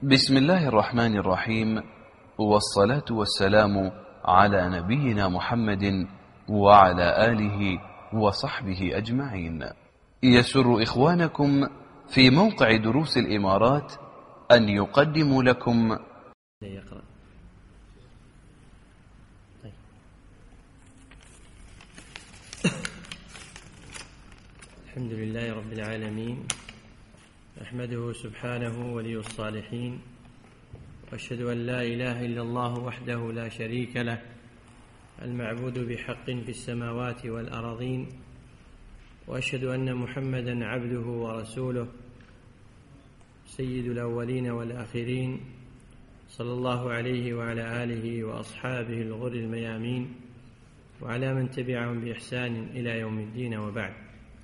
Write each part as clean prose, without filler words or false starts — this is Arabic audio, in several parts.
بسم الله الرحمن الرحيم، والصلاة والسلام على نبينا محمد وعلى آله وصحبه أجمعين. يسر إخوانكم في موقع دروس الإمارات أن يقدموا لكم يقرأ. طيب. الحمد لله رب العالمين، أحمده سبحانه ولي الصالحين، وأشهد أن لا إله إلا الله وحده لا شريك له، المعبود بحق في السماوات والأراضين، وأشهد أن محمدا عبده ورسوله سيد الأولين والآخرين، صلى الله عليه وعلى آله وأصحابه الغر الميامين، وعلى من تبعهم بإحسان إلى يوم الدين. وبعد،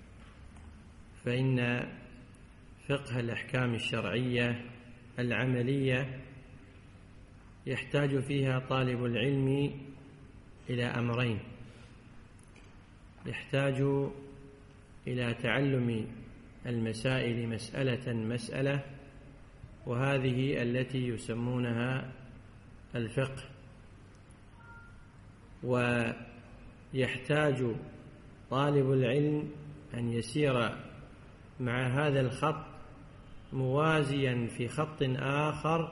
فإن فقه الأحكام الشرعية العملية يحتاج فيها طالب العلم إلى أمرين: يحتاج إلى تعلم المسائل مسألة مسألة، وهذه التي يسمونها الفقه، ويحتاج طالب العلم أن يسير مع هذا الخط موازيا في خط آخر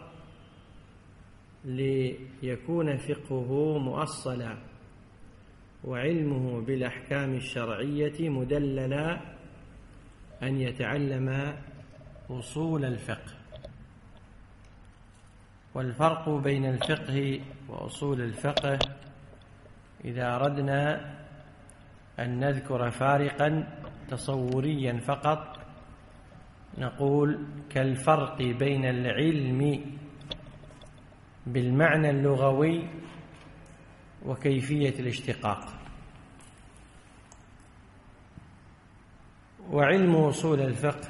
ليكون فقهه مؤصلا وعلمه بالأحكام الشرعية مدللا، أن يتعلم أصول الفقه. والفرق بين الفقه وأصول الفقه، إذا أردنا أن نذكر فارقا تصوريا فقط، نقول كالفرق بين العلم بالمعنى اللغوي وكيفية الاشتقاق. وعلم أصول الفقه،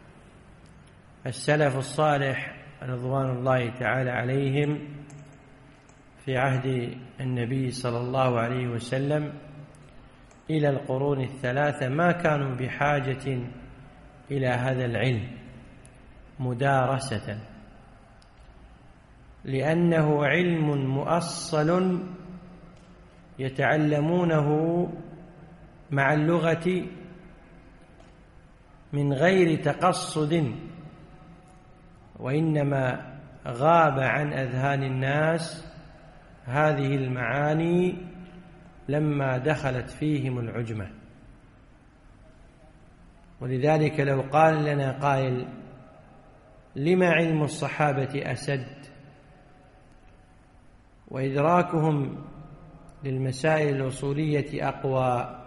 السلف الصالح رضوان الله تعالى عليهم في عهد النبي صلى الله عليه وسلم إلى القرون الثلاثة ما كانوا بحاجة إلى هذا العلم مدارسة، لأنه علم مؤصل يتعلمونه مع اللغة من غير تقصد، وإنما غاب عن أذهان الناس هذه المعاني لما دخلت فيهم العجمة. ولذلك لو قال لنا قائل: لما علم الصحابة أسد وإدراكهم للمسائل الأصولية أقوى؟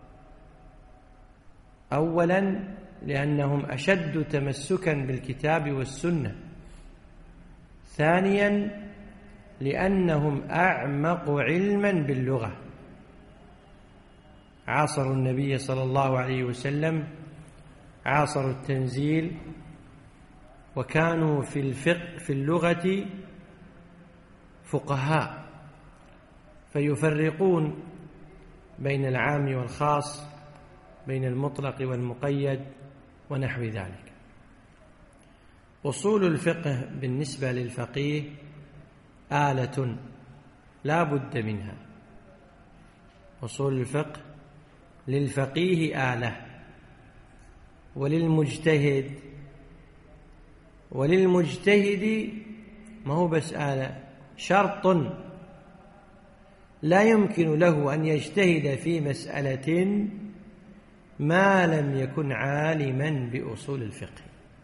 أولا، لأنهم أشد تمسكا بالكتاب والسنة. ثانيا، لأنهم أعمق علما باللغة، عاصروا النبي صلى الله عليه وسلم، عاصروا التنزيل، وكانوا في الفقه في اللغة فقهاء، فيفرقون بين العام والخاص، بين المطلق والمقيد ونحو ذلك. أصول الفقه بالنسبة للفقيه آلة لا بد منها. أصول الفقه للفقيه آلة، وللمجتهد ما هو بس آلة، شرط لا يمكن له أن يجتهد في مسألة ما لم يكن عالما بأصول الفقه.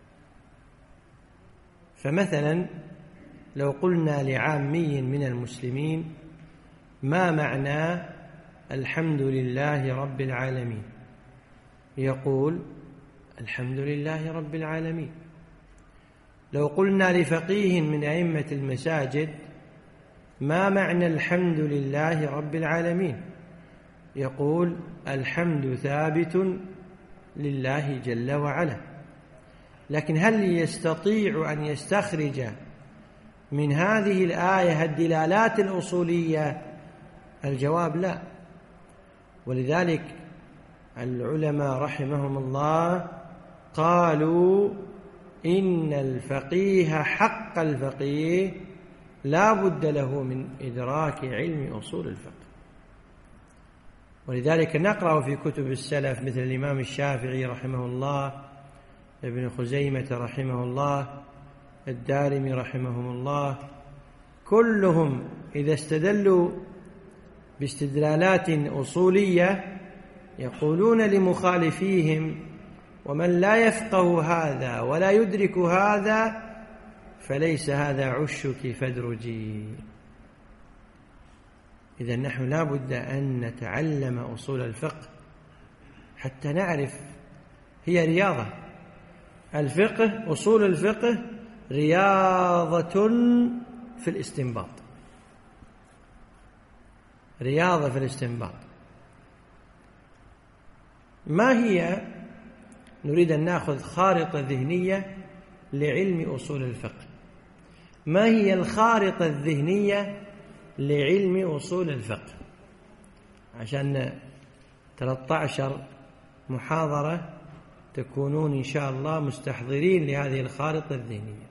فمثلا لو قلنا لعامي من المسلمين: ما معنى الحمد لله رب العالمين؟ يقول: الحمد لله رب العالمين. لو قلنا لفقيه من أئمة المساجد: ما معنى الحمد لله رب العالمين؟ يقول: الحمد ثابت لله جل وعلا. لكن هل يستطيع أن يستخرج من هذه الآية الدلالات الأصولية؟ الجواب لا. ولذلك العلماء رحمهم الله قالوا: إن الفقيه حق الفقيه لا بد له من إدراك علم أصول الفقه. ولذلك نقرأ في كتب السلف مثل الإمام الشافعي رحمه الله، ابن خزيمة رحمه الله، الدارمي رحمهم الله، كلهم إذا استدلوا باستدلالات أصولية يقولون لمخالفيهم: ومن لا يفقه هذا ولا يدرك هذا فليس هذا عشك فادرجي. إذن نحن لا بد أن نتعلم أصول الفقه حتى نعرف، هي رياضة. الفقه، أصول الفقه رياضة في الاستنباط، رياضة في الاستنباط. ما هي؟ نريد أن نأخذ خارطة ذهنية لعلم أصول الفقه. ما هي الخارطة الذهنية لعلم أصول الفقه؟ عشان 13 محاضرة تكونون إن شاء الله مستحضرين لهذه الخارطة الذهنية.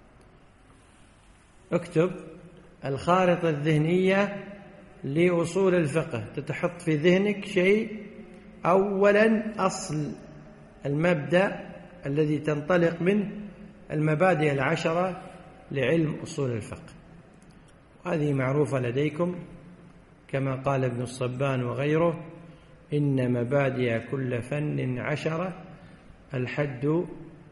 اكتب الخارطة الذهنية لأصول الفقه. تتحط في ذهنك شيء: أولا أصل المبدأ الذي تنطلق منه المبادئ 10 لعلم أصول الفقه، وهذه معروفة لديكم كما قال ابن الصبان وغيره: إن مبادئ كل فن 10، الحد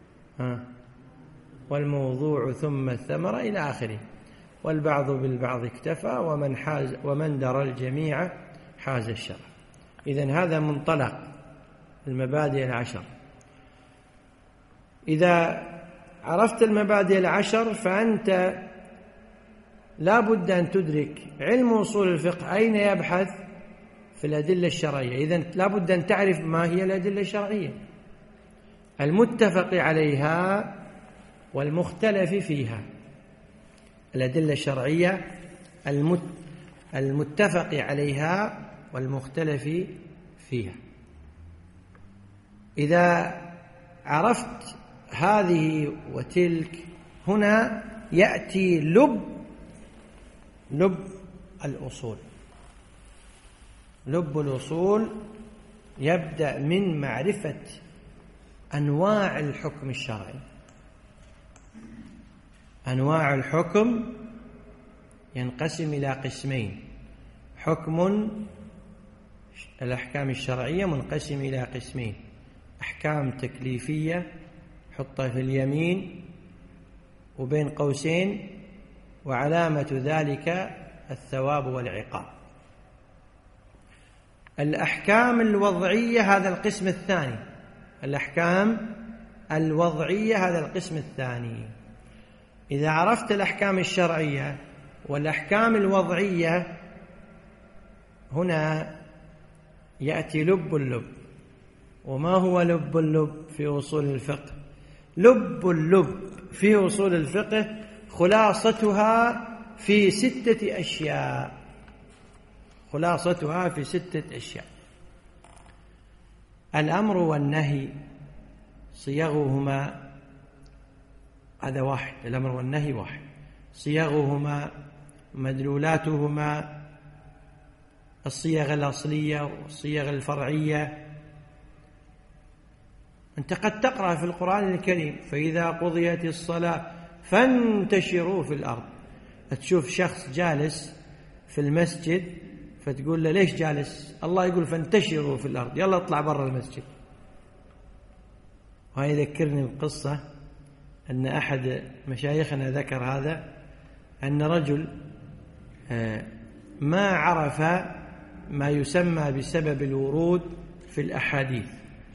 والموضوع ثم الثمرة إلى آخره، والبعض بالبعض اكتفى، ومن درى الجميع حاز الشرف. إذن هذا منطلق المبادئ 10. إذا عرفت المبادئ 10 فأنت لا بد أن تدرك علم أصول الفقه أين يبحث؟ في الأدلة الشرعية. إذن لا بد أن تعرف ما هي الأدلة الشرعية المتفق عليها والمختلف فيها. الأدلة الشرعية المتفق عليها والمختلف فيها. إذا عرفت هذه وتلك، هنا يأتي لب الأصول. لب الأصول يبدأ من معرفة أنواع الحكم الشرعي. أنواع الحكم ينقسم إلى قسمين: حكم، الأحكام الشرعية منقسم إلى قسمين: أحكام تكليفية حطها في اليمين وبين قوسين وعلامة ذلك الثواب والعقاب. الأحكام الوضعية هذا القسم الثاني. الأحكام الوضعية هذا القسم الثاني. إذا عرفت الأحكام الشرعية والأحكام الوضعية، هنا يأتي لب اللب. وما هو لب اللب في أصول الفقه؟ لب اللب في أصول الفقه خلاصتها في 6 أشياء. خلاصتها في 6 أشياء: الأمر والنهي صيغهما، هذا واحد، الأمر والنهي واحد، صيغهما، مدلولاتهما، الصيغ الأصلية والصيغ الفرعية. أنت قد تقرأ في القرآن الكريم: فإذا قضيت الصلاة فانتشروا في الأرض. تشوف شخص جالس في المسجد فتقول له: ليش جالس؟ الله يقول فانتشروا في الأرض، يلا اطلع برا المسجد. وهذا يذكرني بقصة أن أحد مشايخنا ذكر هذا، أن رجل ما عرف ما يسمى بسبب الورود في الأحاديث،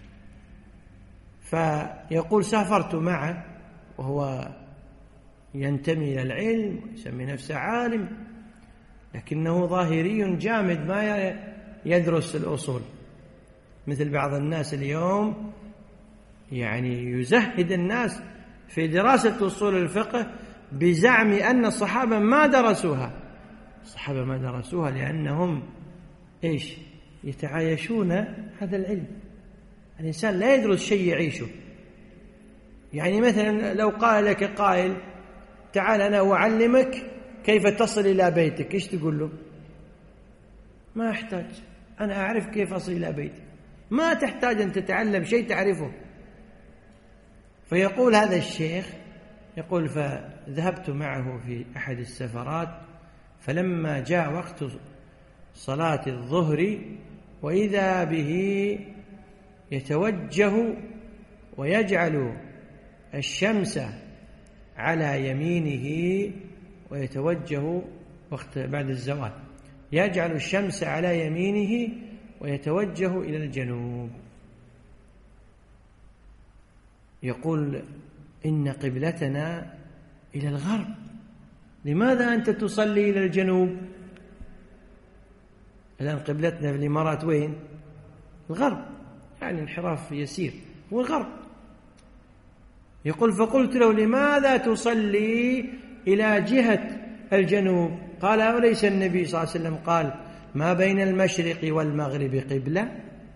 فيقول: سافرت معه وهو ينتمي إلى العلم ويسمي نفسه عالم، لكنه ظاهري جامد ما يدرس الأصول، مثل بعض الناس اليوم يعني يزهد الناس في دراسة أصول الفقه بزعم أن الصحابة ما درسوها. الصحابة ما درسوها لأنهم إيش؟ يتعايشون هذا العلم. الإنسان لا يدرس شيء يعيشه، يعني مثلا لو قال لك قائل تعال أنا أعلمك كيف تصل إلى بيتك، إيش تقول له؟ ما أحتاج، أنا أعرف كيف أصل إلى بيتي، ما تحتاج أن تتعلم شيء تعرفه. فيقول هذا الشيخ، يقول فذهبت معه في أحد السفرات، فلما جاء وقت صلاة الظهر وإذا به يتوجه ويجعل الشمس على يمينه، ويتوجه وقت بعد الزوال يجعل الشمس على يمينه ويتوجه إلى الجنوب. يقول إن قبلتنا إلى الغرب، لماذا أنت تصلي إلى الجنوب؟ الآن قبلتنا في الإمارات وين؟ الغرب، يعني انحراف يسير هو الغرب. يقول فقلت له لماذا تصلي إلى جهة الجنوب؟ قال أوليس النبي صلى الله عليه وسلم قال ما بين المشرق والمغرب قبلة؟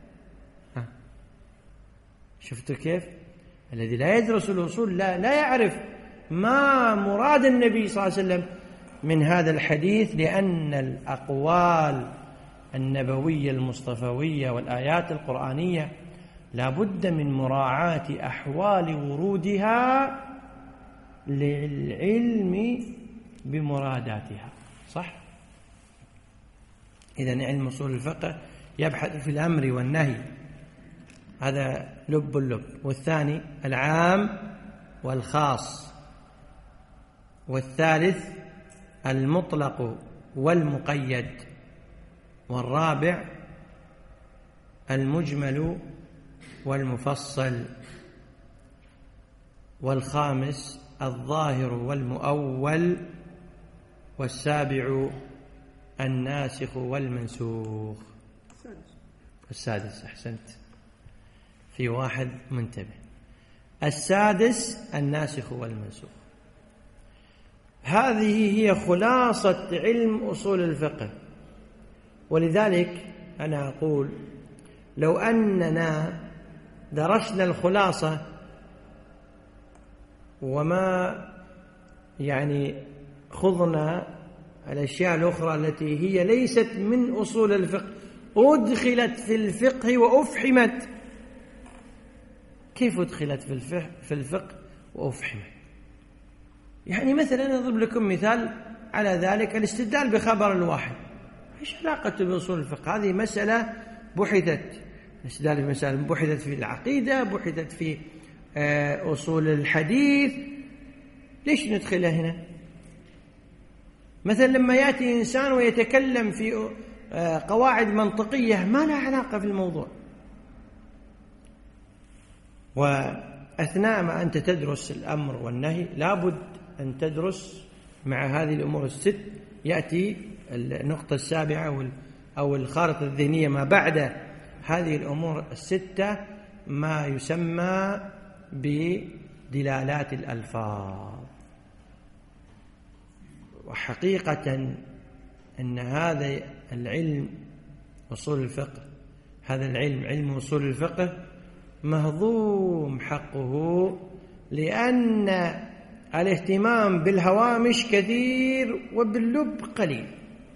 شفتوا كيف؟ الذي لا يدرس الأصول لا يعرف ما مراد النبي صلى الله عليه وسلم من هذا الحديث، لأن الأقوال النبوية المصطفوية والآيات القرآنية لا بد من مراعاة أحوال ورودها للعلم بمراداتها، صح؟ إذن علم أصول الفقه يبحث في الأمر والنهي، هذا لب اللب. والثاني العام والخاص، والثالث المطلق والمقيد، والرابع المجمل والمفصل، والخامس الظاهر والمؤول، والسابع الناسخ والمنسوخ. السادس أحسنت، في واحد منتبه. السادس الناسخ والمنسوخ. هذه هي خلاصة علم أصول الفقه. ولذلك أنا أقول لو أننا درسنا الخلاصة وما يعني خضنا الأشياء الأخرى التي هي ليست من أصول الفقه أدخلت في الفقه وأفحمت. كيف أدخلت في الفقه وأفحمت؟ يعني مثلا أضرب لكم مثال على ذلك، الاستدلال بخبر الواحد، إيش علاقته بأصول الفقه؟ هذه مسألة بحثت، الاستدلال بمسألة بحثت في العقيدة، بحثت في أصول الحديث، ليش ندخلها هنا؟ مثلا لما يأتي إنسان ويتكلم في قواعد منطقية ما لها علاقة في الموضوع، وأثناء ما أنت تدرس الأمر والنهي لابد أن تدرس مع هذه الأمور الست. يأتي النقطة السابعة أو الخارطة الذهنية ما بعد هذه الأمور الستة ما يسمى بدلالات الألفاظ. وحقيقة أن هذا العلم أصول الفقه، هذا العلم علم أصول الفقه مهضوم حقه، لأن الاهتمام بالهوامش كثير وباللب قليل.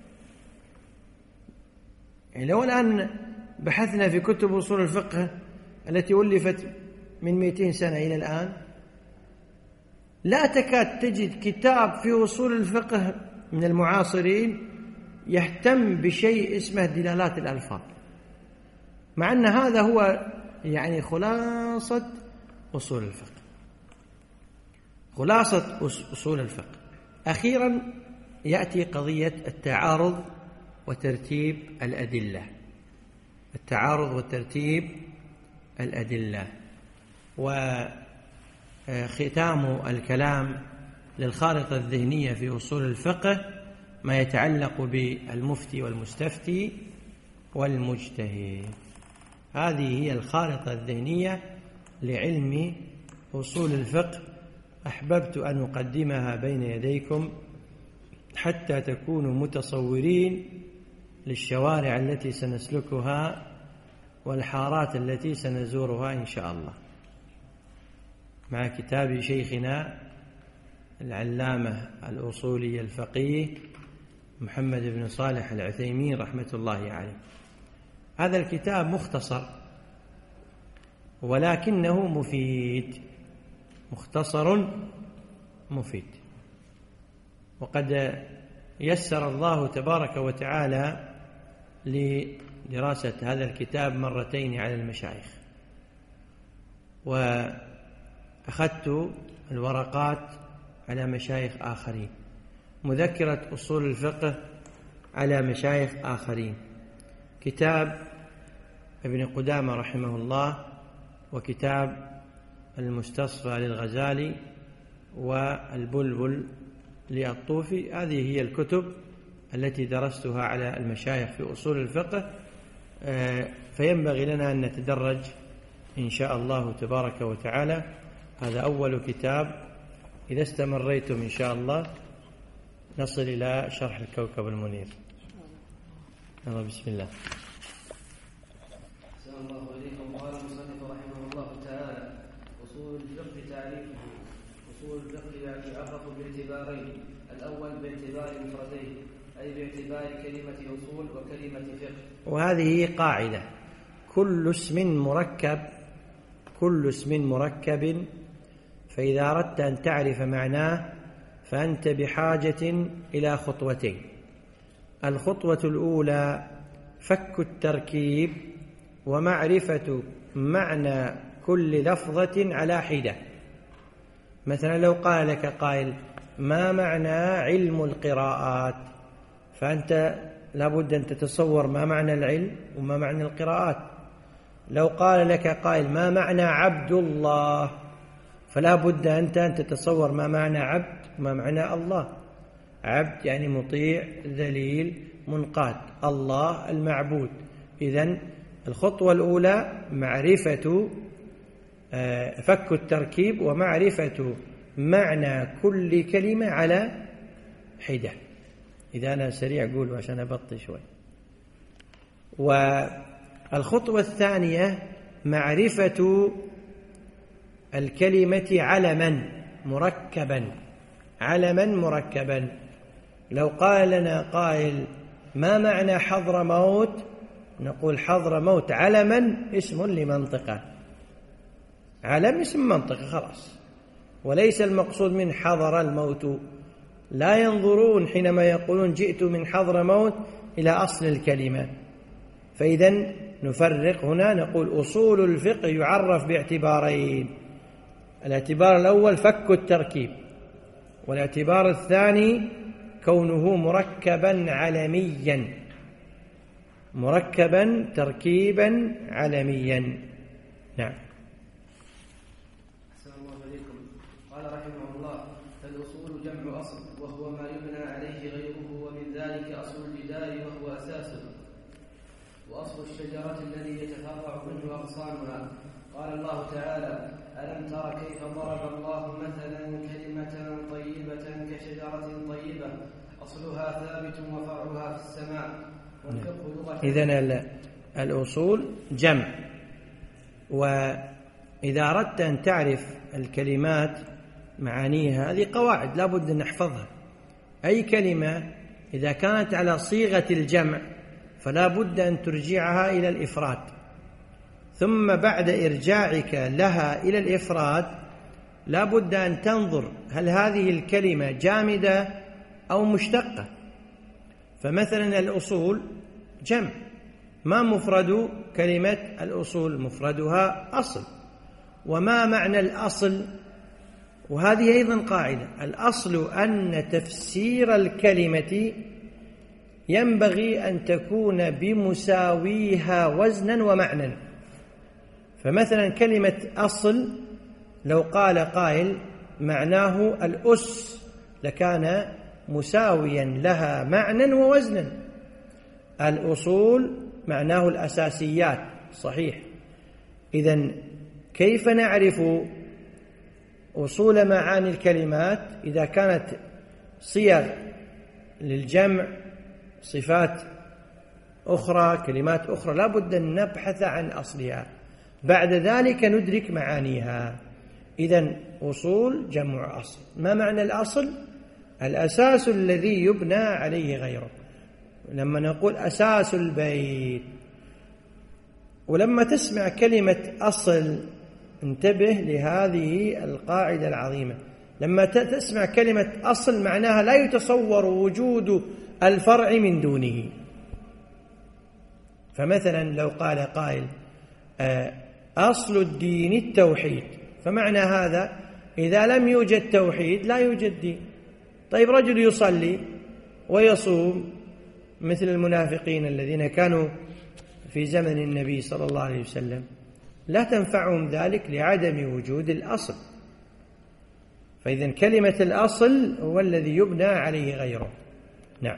يعني لو الآن بحثنا في كتب أصول الفقه التي ألفت من 200 سنة إلى الآن لا تكاد تجد كتاب في أصول الفقه من المعاصرين يهتم بشيء اسمه دلالات الألفاظ، مع أن هذا هو يعني خلاصة أصول الفقه، خلاصة أصول الفقه. أخيرا يأتي قضية التعارض وترتيب الأدلة، التعارض وترتيب الأدلة. وختام الكلام للخارطة الذهنية في أصول الفقه ما يتعلق بالمفتي والمستفتي والمجتهد. هذه هي الخارطة الذهنية لعلم أصول الفقه، أحببت أن أقدمها بين يديكم حتى تكونوا متصورين للشوارع التي سنسلكها والحارات التي سنزورها إن شاء الله. مع كتاب شيخنا العلامة الأصولي الفقيه محمد بن صالح العثيمين رحمة الله عليه. هذا الكتاب مختصر ولكنه مفيد، مختصر مفيد، وقد يسر الله تبارك وتعالى لدراسة هذا الكتاب مرتين على المشايخ، وأخذت الورقات على مشايخ آخرين، مذكرة أصول الفقه على مشايخ آخرين، كتاب ابن قدامة رحمه الله، وكتاب المستصفى للغزالي، والبلبل للطوفي. هذه هي الكتب التي درستها على المشايخ في أصول الفقه، فينبغي لنا أن نتدرج إن شاء الله تبارك وتعالى. هذا أول كتاب، إذا استمريتم إن شاء الله نصل إلى شرح الكوكب المنير. يلا بسم الله. السلام الله عليكم. قال المصنف رحمه الله تعالى: أصول الفقه تعريفه. أصول الفقه يعرف باعتبارين: الأول باعتبار مفردين، أي باعتبار كلمة أصول وكلمة فقه. وهذه قاعدة: كل اسم مركب فإذا أردت أن تعرف معناه فأنت بحاجة إلى خطوتين. الخطوة الأولى فك التركيب ومعرفة معنى كل لفظة على حدة. مثلا لو قال لك قائل: ما معنى علم القراءات؟ فأنت لابد أن تتصور ما معنى العلم وما معنى القراءات. لو قال لك قائل: ما معنى عبد الله؟ فلا بد أنت أن تتصور ما معنى عبد وما معنى الله. عبد يعني مطيع ذليل منقاد، الله المعبود. إذن الخطوة الأولى معرفة فك التركيب ومعرفة معنى كل كلمة على حدة. إذا أنا سريع أقول عشان أبطي شوي. والخطوة الثانية معرفة الكلمة علما مركبا. لو قال لنا قائل: ما معنى حضرموت؟ نقول: حضرموت علما اسم لمنطقة، علم اسم منطقة خلاص، وليس المقصود من حضر الموت. لا ينظرون حينما يقولون جئت من حضرموت إلى أصل الكلمة. فإذا نفرق هنا، نقول أصول الفقه يعرف باعتبارين: الاعتبار الأول فك التركيب، والاعتبار الثاني كونه مركبا علميا، مركبا تركيبا علميا. نعم. السلام الله عليكم. قال رحمه الله: فالأصول جمع أصل، وهو ما يبنى عليه غيره، ومن ذلك أصل الجدار وهو أساسه، وأصل الشجرة الذي يتفرع منه أغصانها. قال الله تعالى: ألم تر كيف ضرب الله مثلا كلمة طيبة كشجرة طيبة أصلها ثابت وفرعها في السماء. والفقه لغة. إذن الأصول جمع، وإذا أردت أن تعرف الكلمات معانيها هذه قواعد لا بد أن نحفظها. أي كلمة إذا كانت على صيغة الجمع فلا بد أن ترجعها إلى الإفراد، ثم بعد إرجاعك لها إلى الإفراد لا بد أن تنظر هل هذه الكلمة جامدة أو مشتقة. فمثلا الأصول جمع، ما مفرد كلمة الأصول؟ مفردها أصل. وما معنى الأصل؟ وهذه أيضا قاعدة: الأصل أن تفسير الكلمة ينبغي أن تكون بمساويها وزنا ومعنى. فمثلا كلمة أصل لو قال قائل معناه الأس لكان مساويا لها معنى ووزنا. الأصول معناه الأساسيات، صحيح. إذن كيف نعرف أصول معاني الكلمات إذا كانت صيغ للجمع، صفات أخرى، كلمات أخرى؟ لا بد أن نبحث عن أصلها، بعد ذلك ندرك معانيها. إذن أصول جمع أصل. ما معنى الأصل؟ الأساس الذي يبنى عليه غيره. لما نقول أساس البيت، ولما تسمع كلمة أصل انتبه لهذه القاعدة العظيمة. لما تسمع كلمة أصل معناها لا يتصور وجود الفرع من دونه. فمثلا لو قال قائل أصل الدين التوحيد، فمعنى هذا إذا لم يوجد توحيد لا يوجد دين. طيب رجل يصلي ويصوم مثل المنافقين الذين كانوا في زمن النبي صلى الله عليه وسلم، لا تنفعهم ذلك لعدم وجود الأصل. فإذن كلمة الأصل هو الذي يبنى عليه غيره. نعم.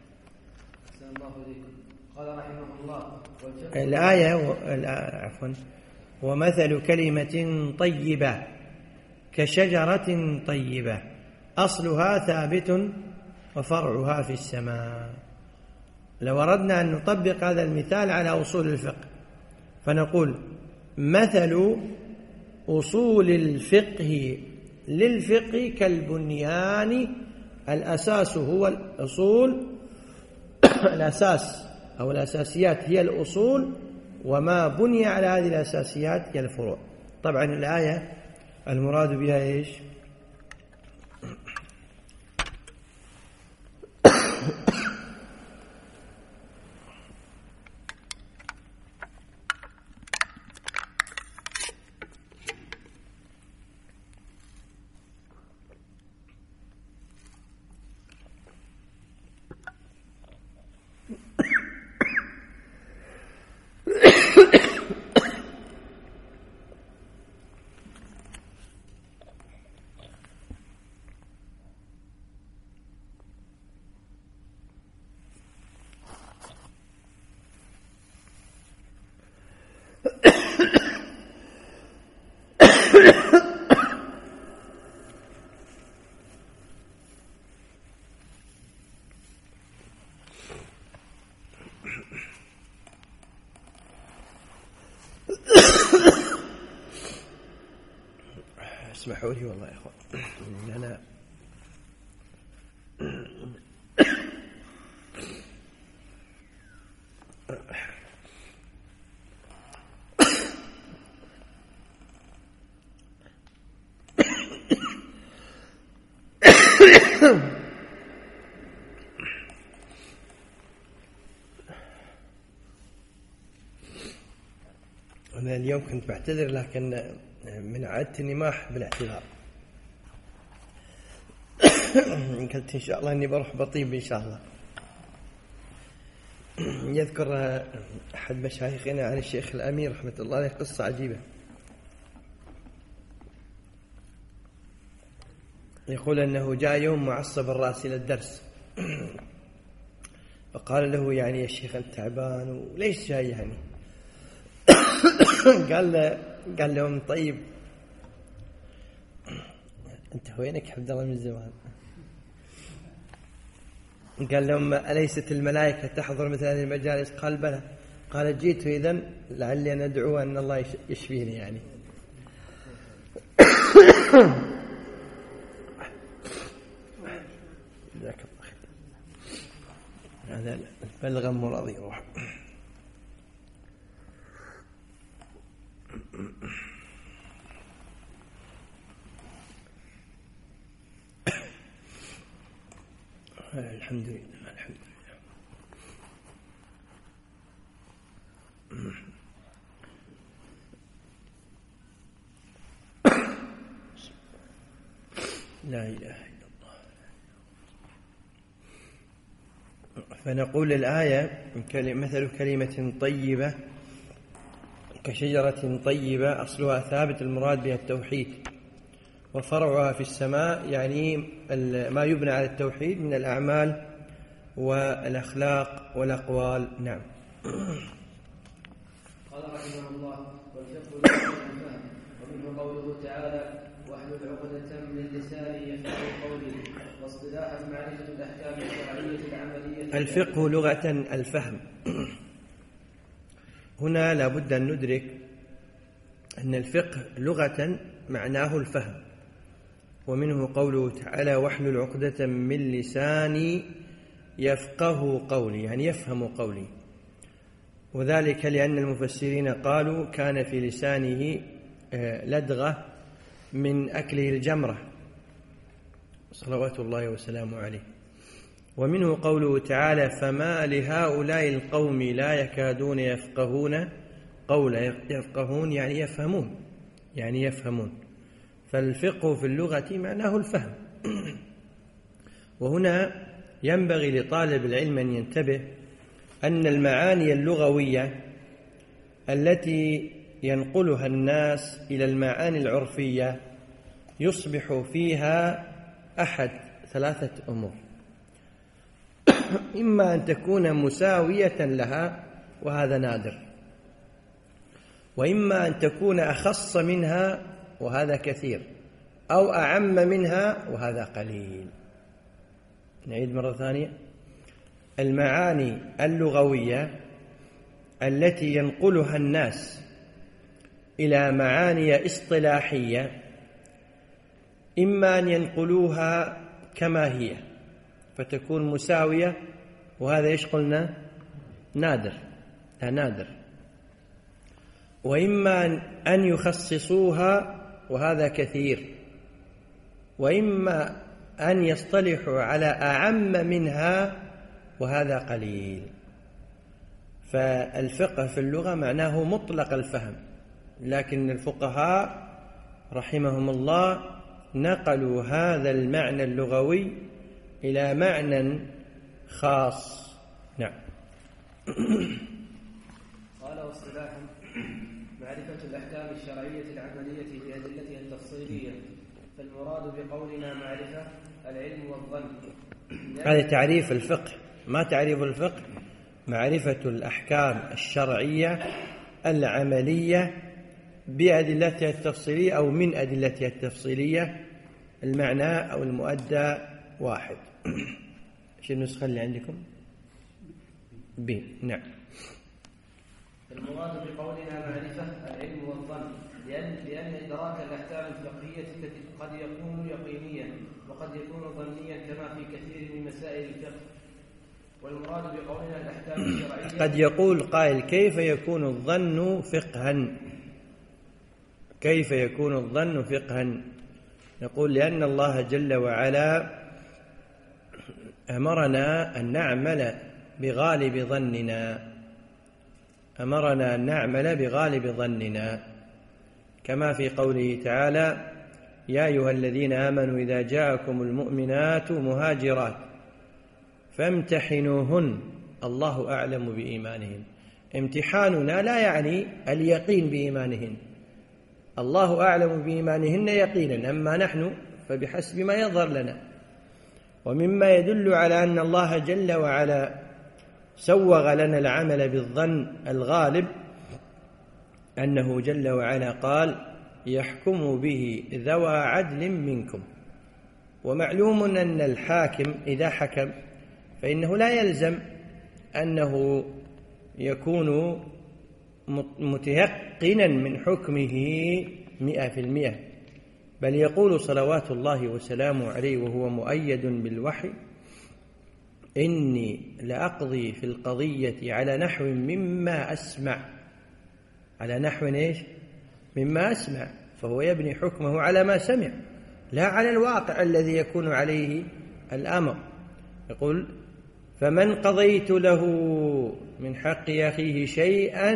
قال رحمه الله الآية عفوا ومثل كلمة طيبة كشجرة طيبة أصلها ثابت وفرعها في السماء. لو أردنا أن نطبق هذا المثال على أصول الفقه فنقول مثل أصول الفقه للفقه كالبنيان، الأساس هو الأصول، الأساس أو الأساسيات هي الأصول، وما بني على هذه الأساسيات هي الفروع. طبعا الآية المراد بها إيش؟ اسمحوا لي والله يا أخوان أنا أنا اليوم كنت بعتذر، لكن من عادتي إني ما أحب الاعتذار. قلت إن شاء الله إني بروح بطيب إن شاء الله. يذكر أحد مشايخنا عن الشيخ الأمير رحمة الله عليه قصة عجيبة. يقول أنه جاء يوم معصب الرأس إلى الدرس، فقال له يعني يا شيخ أنت تعبان وليش جاي يعني؟ قال لهم طيب أنت وينك عبد الله من زمان؟ قال لهم أليست الملائكة تحضر مثل هذه المجالس؟ قال بلى. قال جيت إذن لعلي أن أدعو أن الله يشفيني يعني. جزاك الله خير. هذا البلغم راضي يروح. الحمد لله الحمد لله. لا إله إلا الله. فنقول الآية مثل كلمة طيبة كشجرة طيبة أصلها ثابت، المراد بها التوحيد، وفرعها في السماء، يعني ما يبنى على التوحيد من الأعمال والأخلاق والأقوال. نعم. قال رحمه الله والفقه له الفهم، ومنه قوله تعالى واحلل عقدة من لساني يفقهوا قولي، واصطلاحا معرفة الأحكام الشرعية العملية. الفقه لغة الفهم. هنا لابد أن ندرك أن الفقه لغة معناه الفهم. ومنه قوله تعالى واحلل عقدة من لساني يفقه قولي، يعني يفهم قولي. وذلك لأن المفسرين قالوا كان في لسانه لدغة من أكله الجمرة صلوات الله وسلامه عليه. ومنه قوله تعالى فما لهؤلاء القوم لا يكادون يفقهون قولا. يفقهون يعني يفهمون، يعني يفهمون. فالفقه في اللغة معناه الفهم. وهنا ينبغي لطالب العلم أن ينتبه أن المعاني اللغوية التي ينقلها الناس إلى المعاني العرفية يصبح فيها أحد ثلاثة أمور: إما أن تكون مساوية لها وهذا نادر، وإما أن تكون أخص منها وهذا كثير، أو أعم منها وهذا قليل. نعيد مرة ثانية: المعاني اللغوية التي ينقلها الناس إلى معاني اصطلاحية إما أن ينقلوها كما هي فتكون مساوية، وهذا إيش قلنا؟ نادر، نادر. وإما أن يخصصوها وهذا كثير، وإما أن يصطلحوا على أعم منها وهذا قليل. فالفقه في اللغة معناه مطلق الفهم، لكن الفقهاء رحمهم الله نقلوا هذا المعنى اللغوي إلى معنى خاص. نعم. قال واصطلاح معرفة الأحكام الشرعية العملية بأدلتها التفصيلية، فالمراد بقولنا معرفة العلم والظن. هذا تعريف الفقه. ما تعريف الفقه؟ معرفة الأحكام الشرعية العملية بأدلتها التفصيلية أو من أدلتها التفصيلية. المعنى أو المؤدى واحد. ايش النسخة اللي عندكم؟ ب. نعم. المراد بقولنا معرفة العلم والظن لأن إدراك الأحكام الفقهية قد يكون يقينيا وقد يكون ظنيا كما في كثير من مسائل الفقه. والمراد بقولنا الأحكام الشرعية. قد يقول قائل كيف يكون الظن فقها؟ كيف يكون الظن فقها؟ نقول لأن الله جل وعلا أمرنا أن نعمل بغالب ظننا، أمرنا أن نعمل بغالب ظننا، كما في قوله تعالى يا أيها الذين آمنوا إذا جاءكم المؤمنات مهاجرات فامتحنوهن الله أعلم بإيمانهن. امتحاننا لا يعني اليقين بإيمانهن، الله أعلم بإيمانهن يقينا، أما نحن فبحسب ما يظهر لنا. ومما يدل على أن الله جل وعلا سوغ لنا العمل بالظن الغالب أنه جل وعلا قال يحكم به ذوى عدل منكم. ومعلوم أن الحاكم إذا حكم فإنه لا يلزم أنه يكون متيقنا من حكمه 100%، بل يقول صلوات الله وسلامه عليه وهو مؤيد بالوحي إني لأقضي في القضية على نحو مما أسمع. على نحو إيش؟ مما أسمع. فهو يبني حكمه على ما سمع لا على الواقع الذي يكون عليه الأمر. يقول فمن قضيت له من حق أخيه شيئا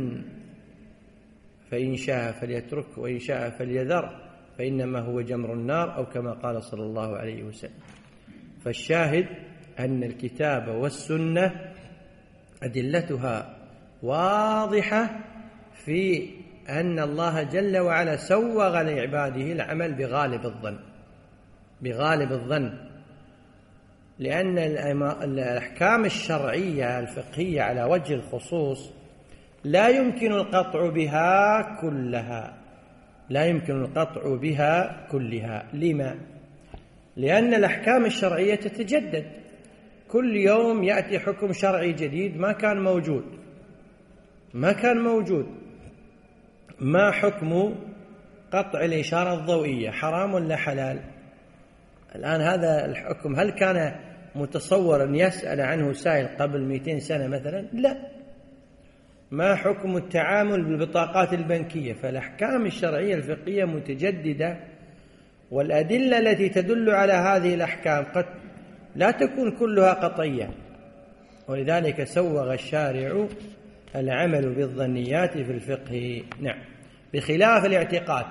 فإن شاء فليترك وإن شاء فليذر فإنما هو جمر النار، أو كما قال صلى الله عليه وسلم. فالشاهد أن الكتاب والسنة أدلتها واضحة في أن الله جل وعلا سوغ لعباده العمل بغالب الظن، بغالب الظن، لأن الأحكام الشرعية الفقهية على وجه الخصوص لا يمكن القطع بها كلها، لا يمكن القطع بها كلها. لما؟ لأن الأحكام الشرعية تتجدد كل يوم، يأتي حكم شرعي جديد ما كان موجود. ما حكم قطع الإشارة الضوئية حرام ولا حلال؟ الآن هذا الحكم هل كان متصور أن يسأل عنه سائل قبل 200 سنة مثلا؟ لا. ما حكم التعامل بالبطاقات البنكية؟ فالأحكام الشرعية الفقهية متجددة، والأدلة التي تدل على هذه الأحكام قد لا تكون كلها قطعية، ولذلك سوغ الشارع العمل بالظنيات في الفقه. نعم، بخلاف الاعتقاد.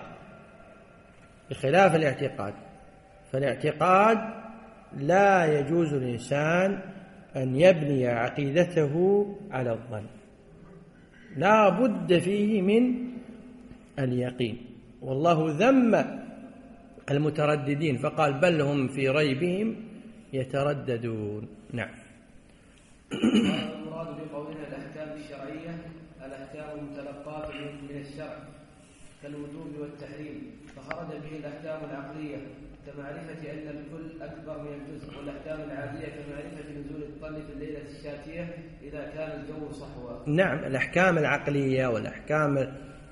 فالاعتقاد لا يجوز للإنسان أن يبني عقيدته على الظن، لا بد فيه من اليقين. والله ذم المترددين فقال بل هم في ريبهم يترددون. نعم. المراد بقولنا الأحكام الشرعية الأحكام المتلقاة من الشرع كالوجوب والتحريم، فخرج به الأحكام العقلية كمعرفة أن الكل أكبر من الجزء، والأحكام العادية كمعرفة نزول الطل في الليلة الشاتية إذا كان الجو صحوا. نعم، الأحكام العقلية والأحكام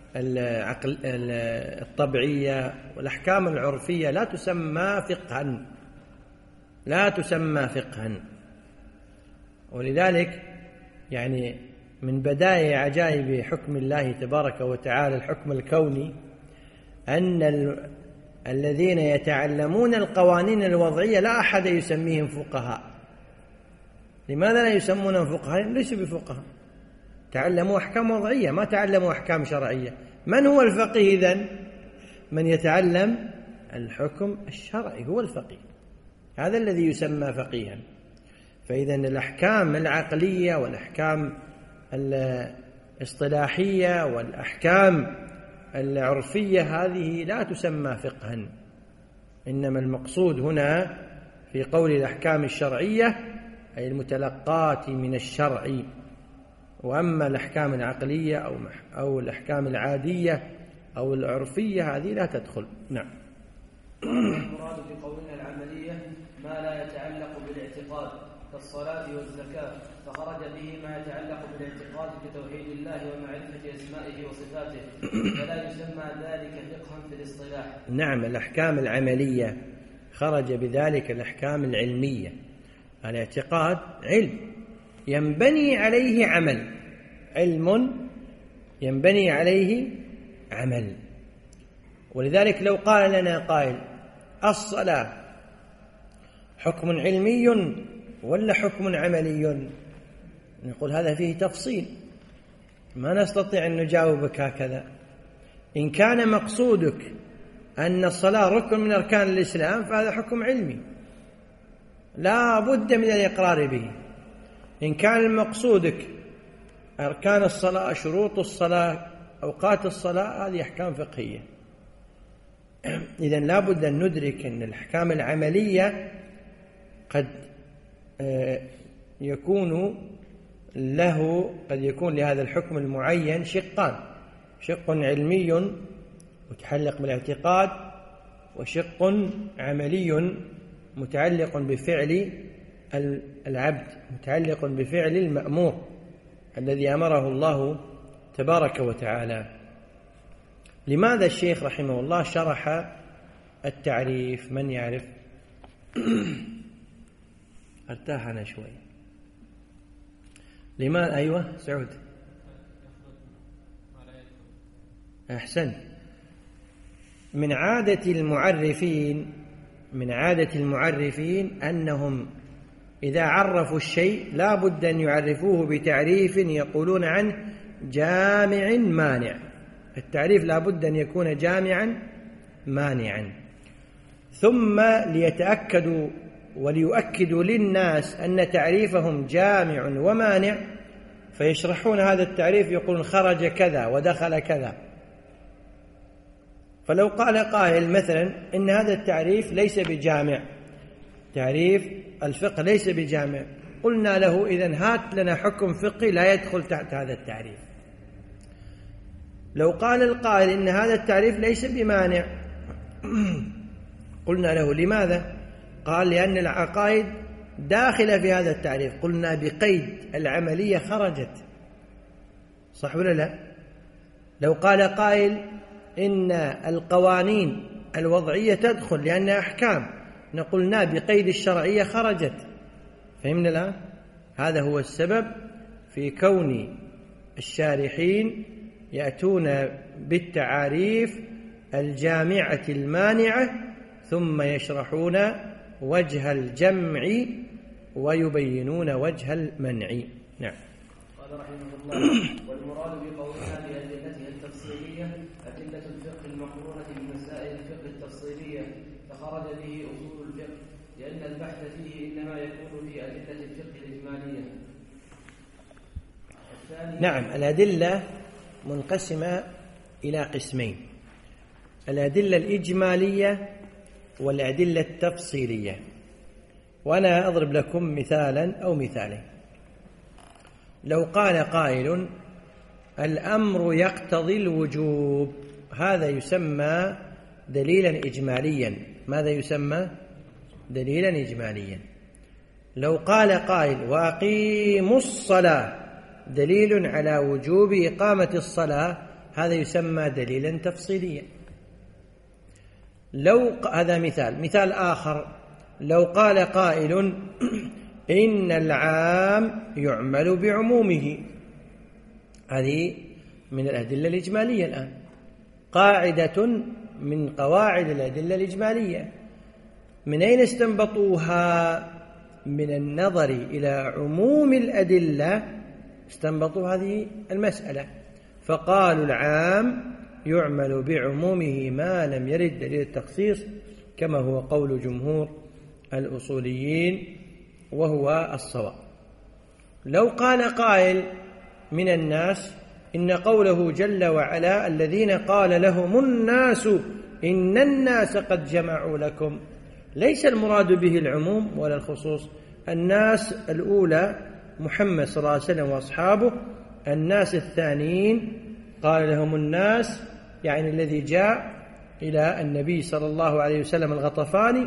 الطبيعية والأحكام العرفية لا تسمى فقها. ولذلك يعني من بداية عجائب حكم الله تبارك وتعالى الحكم الكوني أن الذين يتعلمون القوانين الوضعية لا أحد يسميهم فقهاء. لماذا لا يسمونهم فقهاء؟ ليسوا بفقهاء، تعلموا أحكام وضعية ما تعلموا أحكام شرعية. من هو الفقيه إذن؟ من يتعلم الحكم الشرعي هو الفقيه، هذا الذي يسمى فقيها. فإذن الأحكام العقلية والأحكام الاصطلاحية والأحكام العرفية هذه لا تسمى فقها، إنما المقصود هنا في قول الأحكام الشرعية أي المتلقاة من الشرع، وأما الأحكام العقلية أو الأحكام العادية أو العرفية هذه لا تدخل. نعم. المراد بقولنا العملية ما لا يتعلق بالاعتقاد كالصلاة والزكاة، فخرج به ما يتعلق بالاعتقاد بتوحيد الله ومعرفة أسمائه وصفاته، فلا يسمى ذلك فقها في الاصطلاح. نعم، الأحكام العملية خرج بذلك الأحكام العلمية. الاعتقاد علم ينبني عليه عمل، علم ينبني عليه عمل. ولذلك لو قال لنا قائل الصلاة حكم علمي ولا حكم عملي؟ نقول هذا فيه تفصيل، ما نستطيع أن نجاوبك هكذا. إن كان مقصودك أن الصلاة ركن من أركان الإسلام فهذا حكم علمي لا بد من الإقرار به. إن كان مقصودك أركان الصلاة، شروط الصلاة، أوقات الصلاة، هذه أحكام فقهية. إذن لا بد أن ندرك أن الأحكام العملية قد يكون لهذا الحكم المعين شقان: شق علمي متعلق بالاعتقاد، وشق عملي متعلق بفعل العبد، متعلق بفعل المأمور الذي أمره الله تبارك وتعالى. لماذا الشيخ رحمه الله شرح التعريف؟ من يعرف؟ ارتاح أنا شوي. لماذا؟ أيوة سعود أحسن. من عادة المعرفين أنهم إذا عرفوا الشيء لا بد أن يعرفوه بتعريف يقولون عنه جامع مانع. التعريف لا بد أن يكون جامعا مانعا، ثم ليتأكدوا وليؤكدوا للناس أن تعريفهم جامع ومانع فيشرحون هذا التعريف، يقولون خرج كذا ودخل كذا. فلو قال قائل مثلا إن هذا التعريف ليس بجامع، تعريف الفقه ليس بجامع، قلنا له إذن هات لنا حكم فقهي لا يدخل تحت هذا التعريف. لو قال القائل إن هذا التعريف ليس بمانع، قلنا له لماذا؟ قال لأن العقائد داخلة في هذا التعريف، قلنا بقيد العملية خرجت، صح ولا لا؟ لو قال قائل إن القوانين الوضعية تدخل لأنها أحكام، نقولنا بقيد الشرعية خرجت. فهمنا الآن؟ هذا هو السبب في كون الشارحين يأتون بالتعاريف الجامعة المانعة ثم يشرحون وجه الجمع ويبينون وجه المنع. نعم. قال رحمه الله: والمراد بقولنا بأدلتها التفصيلية أدلة الفقه المقرونة بمسائل الفقه التفصيلية، فخرج به أصول الفقه، لأن البحث فيه إنما يكون في أدلة الفقه الإجمالية. نعم، الأدلة منقسمة إلى قسمين: الأدلة الإجمالية والأدلة التفصيلية. وأنا أضرب لكم مثالا أو مثالين. لو قال قائل: الأمر يقتضي الوجوب، هذا يسمى دليلا إجماليا. ماذا يسمى؟ دليلا إجماليا. لو قال قائل: وأقيموا الصلاة، دليل على وجوب إقامة الصلاة، هذا يسمى دليلا تفصيليا. هذا مثال آخر: لو قال قائل: إن العام يعمل بعمومه، هذه من الأدلة الإجمالية. الآن قاعدة من قواعد الأدلة الإجمالية، من أين استنبطوها؟ من النظر إلى عموم الأدلة استنبطوا هذه المسألة، فقالوا العام يعمل بعمومه ما لم يرد دليل التخصيص، كما هو قول جمهور الأصوليين وهو الصواب. لو قال قائل من الناس: إن قوله جل وعلا: الذين قال لهم الناس إن الناس قد جمعوا لكم، ليس المراد به العموم ولا الخصوص. الناس الأولى محمد صلى الله عليه وسلم وأصحابه، الناس الثانيين قال لهم الناس يعني الذي جاء إلى النبي صلى الله عليه وسلم الغطفاني،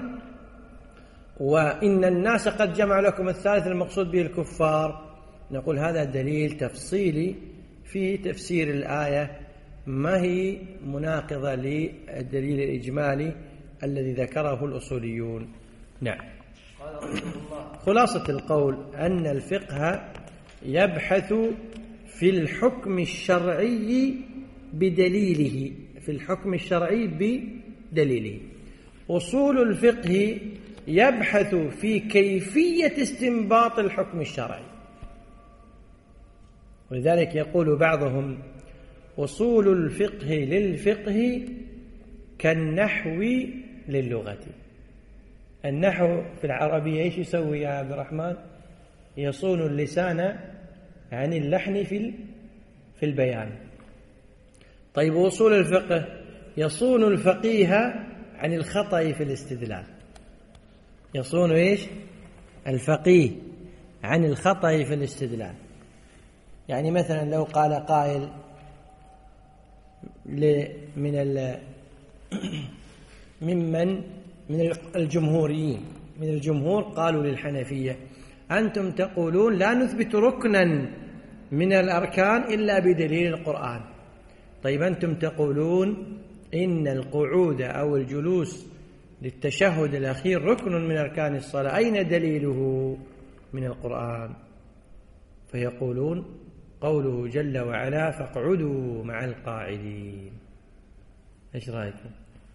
وإن الناس قد جمع لكم الثالث المقصود به الكفار. نقول هذا دليل تفصيلي في تفسير الآية، ما هي مناقضة للدليل الإجمالي الذي ذكره الأصوليون. نعم. خلاصة القول أن الفقه يبحث في الحكم الشرعي بدليله، في الحكم الشرعي بدليله. أصول الفقه يبحث في كيفية استنباط الحكم الشرعي، ولذلك يقول بعضهم: أصول الفقه للفقه كالنحو للغة. النحو في العربية إيش يسوي يا عبد الرحمن؟ يصون اللسان عن اللحن في البيان. طيب أصول الفقه يصون الفقيه عن الخطأ في الاستدلال. يصون إيش؟ الفقيه عن الخطأ في الاستدلال. يعني مثلا لو قال قائل من الجمهوريين، من الجمهور قالوا للحنفية: أنتم تقولون لا نثبت ركنا من الأركان إلا بدليل القرآن. طيب أنتم تقولون إن القعود أو الجلوس للتشهد الأخير ركن من أركان الصلاة، أين دليله؟ من القرآن. فيقولون: قوله جل وعلا: فاقعدوا مع القاعدين. إيش رأيكم؟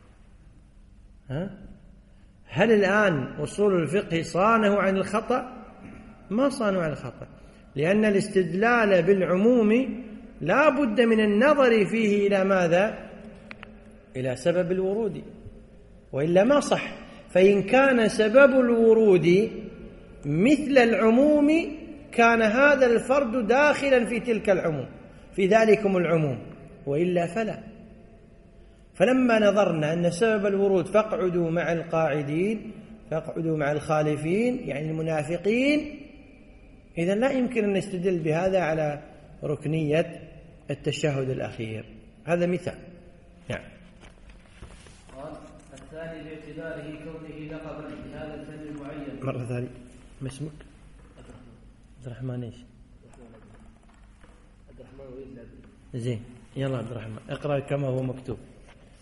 هل الآن أصول الفقه صانه عن الخطأ؟ ما صانوا عن الخطأ، لأن الاستدلال بالعموم لا بد من النظر فيه إلى ماذا؟ إلى سبب الورود، وإلا ما صح. فإن كان سبب الورود مثل العموم كان هذا الفرد داخلا في تلك العموم، في ذلكم العموم، وإلا فلا. فلما نظرنا أن سبب الورود فاقعدوا مع القاعدين، فاقعدوا مع الخالفين يعني المنافقين، إذن لا يمكن أن نستدل بهذا على ركنية التشهد الأخير. هذا مثال. نعم. قال: الثاني باعتباره كونه لقبا لهذا الفن المعين. مرة ثانية، ما اسمك؟ عبد الرحمن. ايش؟ عبد الرحمن وليد. زين، يلا عبد الرحمن اقرأ كما هو مكتوب.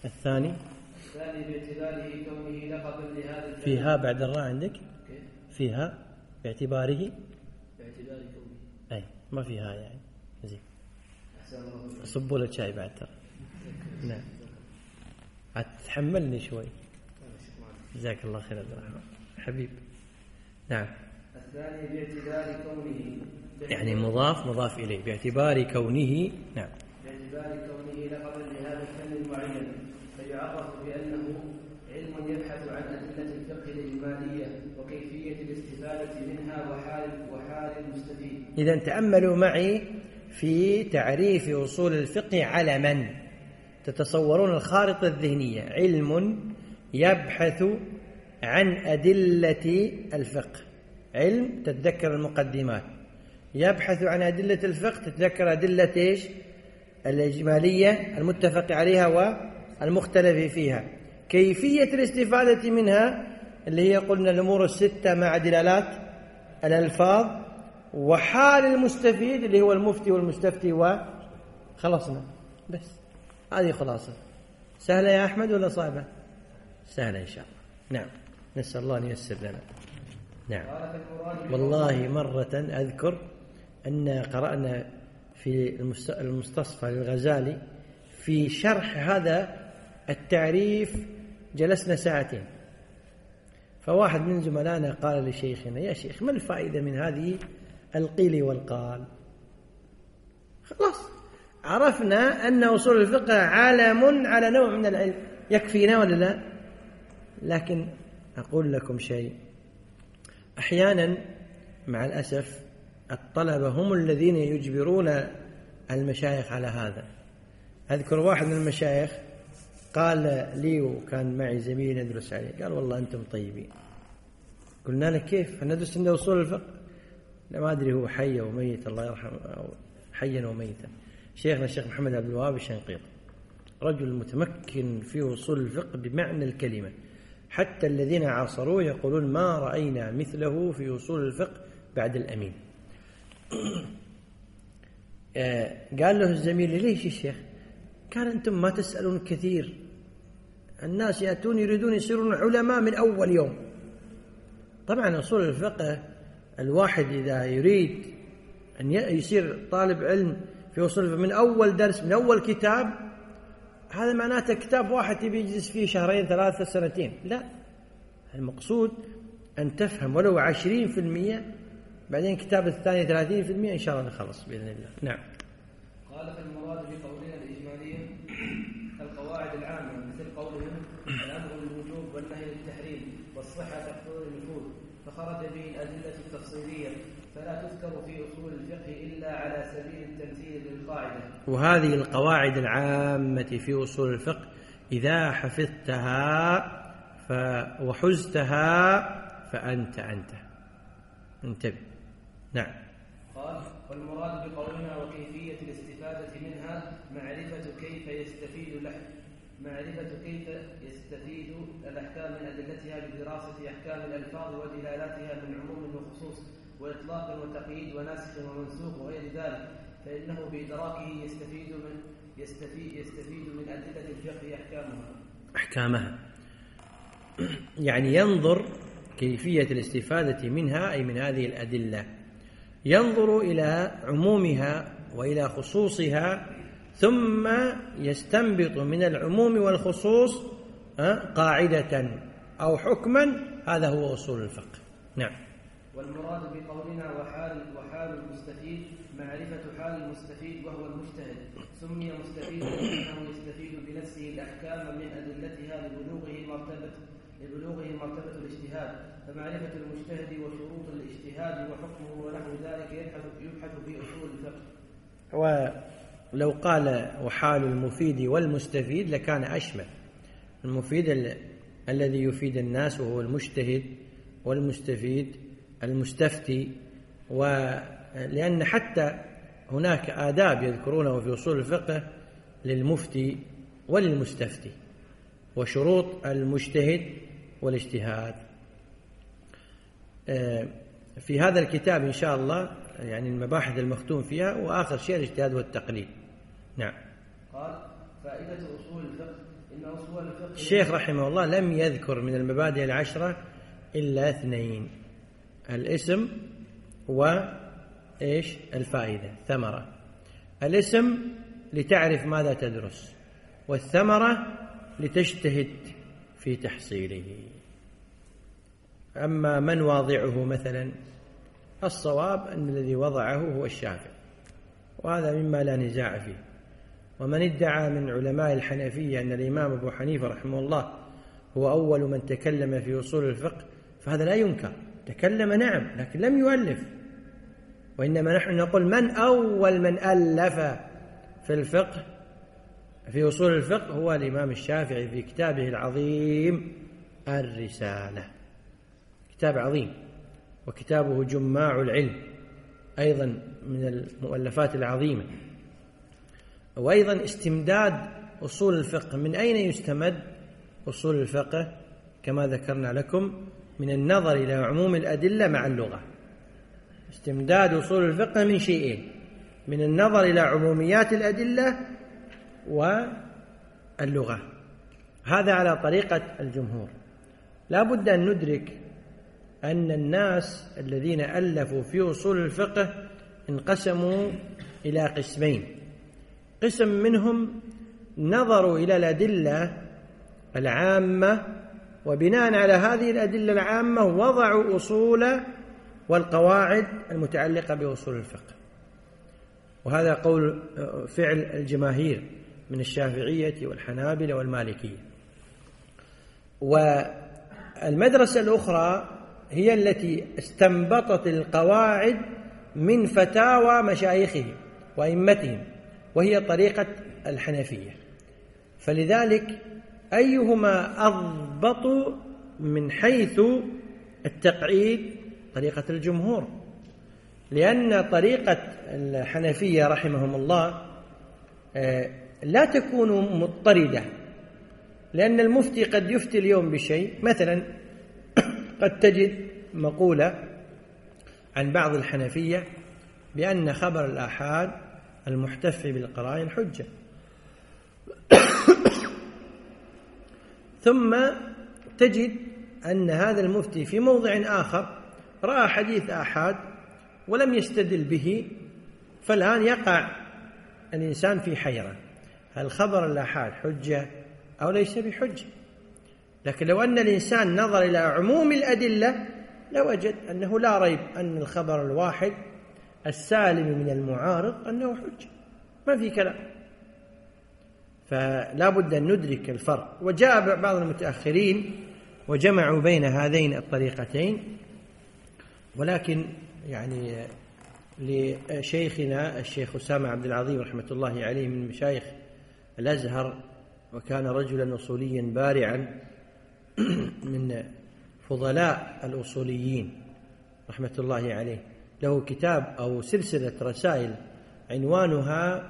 الثاني باعتباره كونه لقبا لهذا الفعل. فيها بعد الراء عندك فيها باعتباره كونه. أي ما فيها يعني زين. صبوا له شاي بعد ترى. نعم هتحملني شوي. جزاك الله خير عبد الرحمن حبيب. نعم. الثاني باعتبار كونه يعني مضاف إليه باعتبار كونه. نعم. باعتبار كونه لقبا لهذا الفن المعين فيعرف بأنه علم يبحث عن أدلة الفقه الإجمالية وكيفية الاستفادة منها وحال المستفيد. إذا تأملوا معي في تعريف أصول الفقه علما تتصورون الخارطة الذهنية. علم يبحث عن أدلة الفقه. علم تتذكر المقدمات، يبحث عن أدلة الفقه تتذكر أدلة إيش؟ الإجمالية المتفق عليها والمختلف فيها. كيفية الاستفادة منها اللي هي قلنا الأمور الستة مع دلالات الألفاظ، وحال المستفيد اللي هو المفتي والمستفتي، وخلصنا. بس هذه خلاصة. سهلة يا أحمد ولا صعبة؟ سهلة إن شاء الله. نعم نسأل الله أن ييسر لنا. نعم. والله مرة أذكر أن قرأنا في المستصفى للغزالي في شرح هذا التعريف جلسنا ساعتين، فواحد من زملائنا قال لشيخنا: يا شيخ ما الفائدة من هذه القيل والقال؟ خلاص عرفنا أن أصول الفقه علم على نوع من العلم، يكفينا ولا لا؟ لكن أقول لكم شيء، أحيانا مع الأسف الطلبة هم الذين يجبرون المشايخ على هذا. أذكر واحد من المشايخ قال لي وكان معي زميل ندرس عليه، قال: والله أنتم طيبين. قلنا له: كيف؟ ندرس عنده أصول الفقه؟ لا ما أدري هو حي أو ميت، الله يرحمه، حيا وميتا. شيخنا الشيخ محمد عبد الوهاب الشنقيطي رجل متمكن في أصول الفقه بمعنى الكلمة، حتى الذين عاصروه يقولون ما رأينا مثله في أصول الفقه بعد الأمين. قال له الزميل: ليش يا شيخ؟ قال: أنتم ما تسألون كثير، الناس يأتون يريدون يصيرون علماء من أول يوم. طبعا أصول الفقه الواحد إذا يريد أن يصير طالب علم في أصول الفقه من أول درس من أول كتاب، هذا معناته كتاب واحد يجلس فيه شهرين 3 سنتين. لا، المقصود أن تفهم ولو 20%، بعدين كتاب الثاني 30%، إن شاء الله نخلص بإذن الله. نعم. قال: فالمراد بقولنا الإجمالية القواعد العامة، مثل قولهم الأمر للوجوب والنهي للتحريم والصحة تقتضي النفوذ، فخرج به الأدلة التفصيلية، فلا تذكر في أصول الفقه إلا على سبيل التمثيل للقاعدة. وهذه القواعد العامة في أصول الفقه إذا حفظتها وحزتها فأنت انتبه. نعم. قال: والمراد بقولنا وكيفية الاستفادة منها معرفة كيف يستفيد الأحكام من أدلتها بدراسة أحكام الألفاظ ودلالاتها من عموم وخصوص وإطلاق وتقييد وناسخ ومنسوخ وغير ذلك، فإنه بإدراكه يستفيد من أدلة الفقه أحكامها. يعني ينظر كيفية الاستفادة منها، أي من هذه الأدلة، ينظر إلى عمومها وإلى خصوصها، ثم يستنبط من العموم والخصوص قاعدة أو حكما. هذا هو أصول الفقه. نعم. والمراد بقولنا وحال المستفيد معرفة حال المستفيد وهو المجتهد، سمي مستفيدا لأنه يستفيد بنفسه الأحكام من أدلتها لبلوغه مرتبة الاجتهاد، فمعرفة المجتهد وشروط الاجتهاد وحكمه ونحو ذلك يبحث في أصول الفقه. ولو قال وحال المفيد والمستفيد لكان أشمل. المفيد الذي يفيد الناس وهو المجتهد، والمستفيد المستفتي، ولأن حتى هناك آداب يذكرونه في أصول الفقه للمفتي وللمستفتي، وشروط المجتهد والاجتهاد. في هذا الكتاب إن شاء الله يعني المباحث المختوم فيها، وآخر شيء الاجتهاد والتقليد. نعم. قال: فائدة أصول الفقه الشيخ رحمه الله لم يذكر من المبادئ العشرة إلا 2: الاسم وإيش الفائدة ثمرة. الاسم لتعرف ماذا تدرس، والثمرة لتجتهد في تحصيله. أما من واضعه مثلا، الصواب أن الذي وضعه هو الشافعي، وهذا مما لا نزاع فيه. ومن ادعى من علماء الحنفية أن الإمام أبو حنيفة رحمه الله هو أول من تكلم في أصول الفقه فهذا لا ينكر، تكلم نعم لكن لم يؤلف، وإنما نحن نقول من أول من ألف في الفقه في أصول الفقه هو الإمام الشافعي في كتابه العظيم الرسالة، كتاب عظيم، وكتابه جماع العلم أيضا من المؤلفات العظيمة. وأيضا استمداد أصول الفقه، من أين يستمد أصول الفقه؟ كما ذكرنا لكم من النظر إلى عموم الأدلة مع اللغة. استمداد أصول الفقه من شيئين: من النظر إلى عموميات الأدلة واللغة. هذا على طريقة الجمهور. لا بد أن ندرك أن الناس الذين ألفوا في أصول الفقه انقسموا إلى قسمين: قسم منهم نظروا إلى الأدلة العامة، وبناء على هذه الأدلة العامة وضعوا أصول والقواعد المتعلقة بأصول الفقه، وهذا قول فعل الجماهير من الشافعية والحنابلة والمالكية. والمدرسة الأخرى هي التي استنبطت القواعد من فتاوى مشايخهم وأئمتهم، وهي طريقة الحنفية. فلذلك أيهما أضبط من حيث التقعيد؟ طريقة الجمهور، لأن طريقة الحنفية رحمهم الله لا تكون مضطردة، لأن المفتي قد يفتي اليوم بشيء، مثلا قد تجد مقولة عن بعض الحنفية بأن خبر الآحاد المحتف بالقرائن حجة، ثم تجد أن هذا المفتي في موضع آخر رأى حديث آحاد ولم يستدل به، فالآن يقع الإنسان في حيرة: هل خبر الآحاد حجة أو ليس بحجة؟ لكن لو أن الإنسان نظر إلى عموم الأدلة لوجد أنه لا ريب أن الخبر الواحد السالم من المعارض أنه حجة، ما في كلام. فلا بد أن ندرك الفرق. وجاء بعض المتأخرين وجمعوا بين هذين الطريقتين، ولكن يعني لشيخنا الشيخ أسامة عبد العظيم رحمة الله عليه من مشايخ الأزهر، وكان رجلا أصوليا بارعا من فضلاء الأصوليين رحمة الله عليه، له كتاب أو سلسلة رسائل عنوانها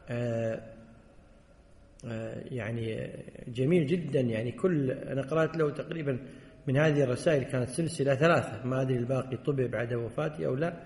يعني جميل جدا، يعني أنا قرأت له تقريبا من هذه الرسائل، كانت سلسلة 3، ما أدري الباقي طبع بعد وفاتي أو لا.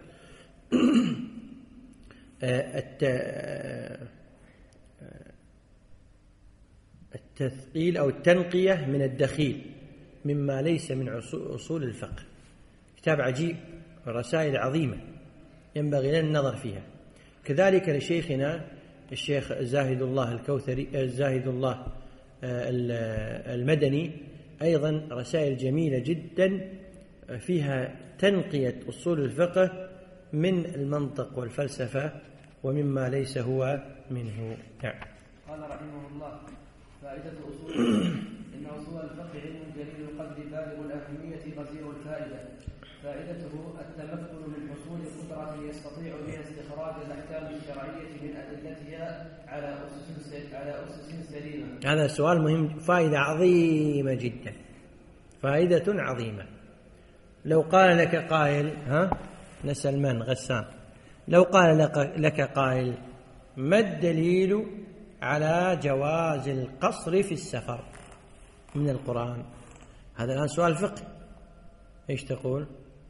التثقيل أو التنقية من الدخيل مما ليس من أصول الفقه، كتاب عجيب، رسائل عظيمة ينبغي لنا النظر فيها. كذلك لشيخنا الشيخ زاهد الله الكوثري، زاهد الله المدني، أيضا رسائل جميلة جدا فيها تنقية أصول الفقه من المنطق والفلسفة ومما ليس هو منه. نعم. قال رحمه الله: فائدة أصول إن أصول الفقه علم جليل القدر بالغ الأهمية غزير الفائدة. فائدته التمكن من حصول قدرة يستطيع بها استخراج الأحكام الشرعية من أدلتها على أسس سليمة. هذا سؤال مهم، فائدة عظيمة جدا، فائدة عظيمة. لو قال لك قائل، نسأل من غسان، لو قال لك قائل: ما الدليل على جواز القصر في السفر من القرآن؟ هذا الآن سؤال فقه، ايش تقول؟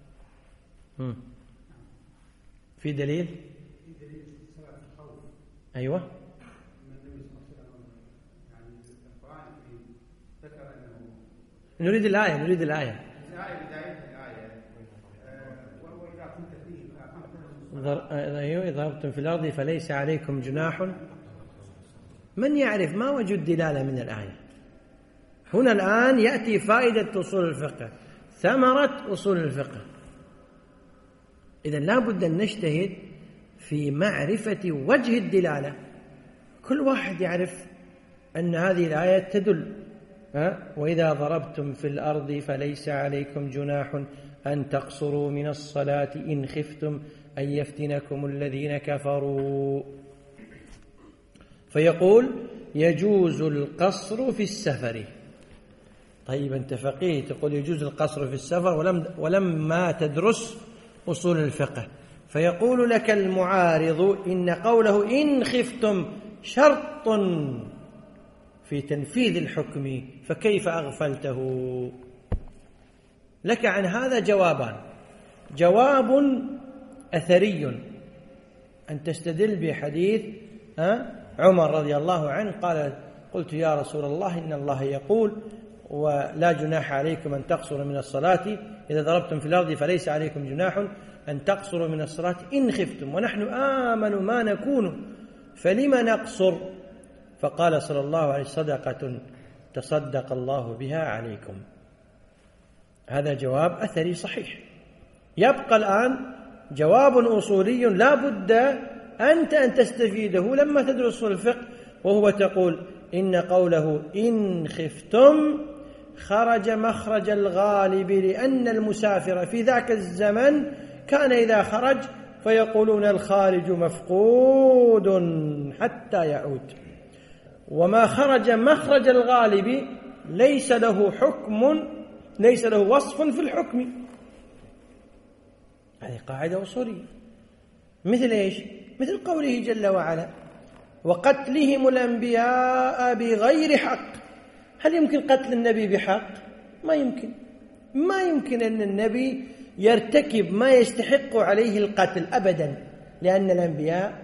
في دليل؟ أيوة. نريد الآية إذا ضربتم في الأرض فليس عليكم جناح. من يعرف ما وجه الدلالة من الآية؟ هنا الآن يأتي فائدة أصول الفقه، ثمرة أصول الفقه. إذن لا بد أن نجتهد في معرفة وجه الدلالة. كل واحد يعرف أن هذه الآية تدل وإذا ضربتم في الأرض فليس عليكم جناح أن تقصروا من الصلاة إن خفتم أن يفتنكم الذين كفروا. فيقول يجوز القصر في السفر. طيب أنت فقيه تقول يجوز القصر في السفر ولما تدرس أصول الفقه. فيقول لك المعارض إن قوله إن خفتم شرط في تنفيذ الحكم فكيف أغفلته؟ لك عن هذا جوابان. جواب أثري أن تستدل بحديث عمر رضي الله عنه قال قلت يا رسول الله إن الله يقول ولا جناح عليكم أن تقصروا من الصلاة إذا ضربتم في الأرض فليس عليكم جناح أن تقصروا من الصلاة إن خفتم ونحن آمن ما نكون فلما نقصر؟ فقال صلى الله عليه وسلم صدقة تصدق الله بها عليكم. هذا جواب أثري صحيح. يبقى الآن جواب أصولي لا بد أنت أن تستفيده لما تدرس الفقه، وهو تقول إن قوله إن خفتم خرج مخرج الغالب، لأن المسافر في ذاك الزمن كان إذا خرج فيقولون الخارج مفقود حتى يعود، وما خرج مخرج الغالب ليس له حكم، ليس له وصف في الحكم. هذه قاعدة أصولية. مثل إيش؟ مثل قوله جل وعلا وقتلهم الأنبياء بغير حق. هل يمكن قتل النبي بحق؟ ما يمكن. ما يمكن أن النبي يرتكب ما يستحق عليه القتل أبدا، لأن الأنبياء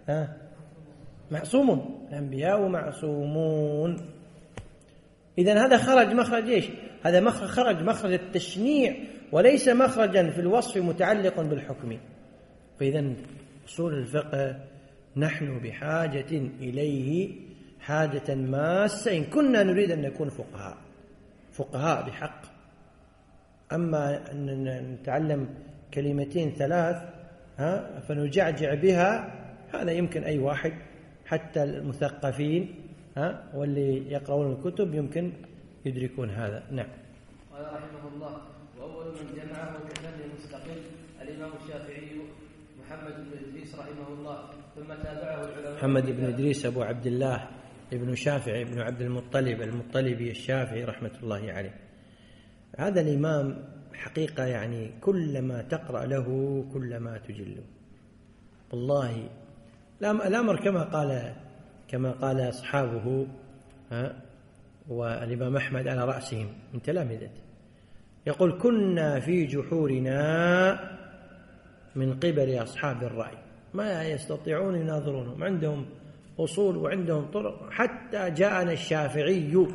معصومون، الأنبياء معصومون. إذن هذا خرج مخرج إيش؟ هذا خرج مخرج التشنيع وليس مخرجا في الوصف متعلق بالحكم. فإذن أصول الفقه نحن بحاجة إليه حاجة ماسة إن كنا نريد أن نكون فقهاء بحق. أما أن نتعلم كلمتين ثلاث فنجعجع بها، هذا يمكن أي واحد، حتى المثقفين واللي يقرؤون الكتب يمكن يدركون هذا. نعم. قال رحمه الله وأول من جمعه كفن مستقل الإمام الشافعي محمد بن إدريس رحمه الله، ثم تابعه العلماء. محمد بن إدريس أبو عبد الله ابن شافعي ابن عبد المطلب المطلبي الشافعي رحمة الله عليه. هذا الإمام حقيقة يعني كلما تقرأ له كلما تجله والله. الأمر كما قال أصحابه والإمام أحمد على رأسهم من تلامذته، يقول كنا في جحورنا من قبل أصحاب الرأي ما يستطيعون يناظرونهم، عندهم أصول وعندهم طرق، حتى جاءنا الشافعي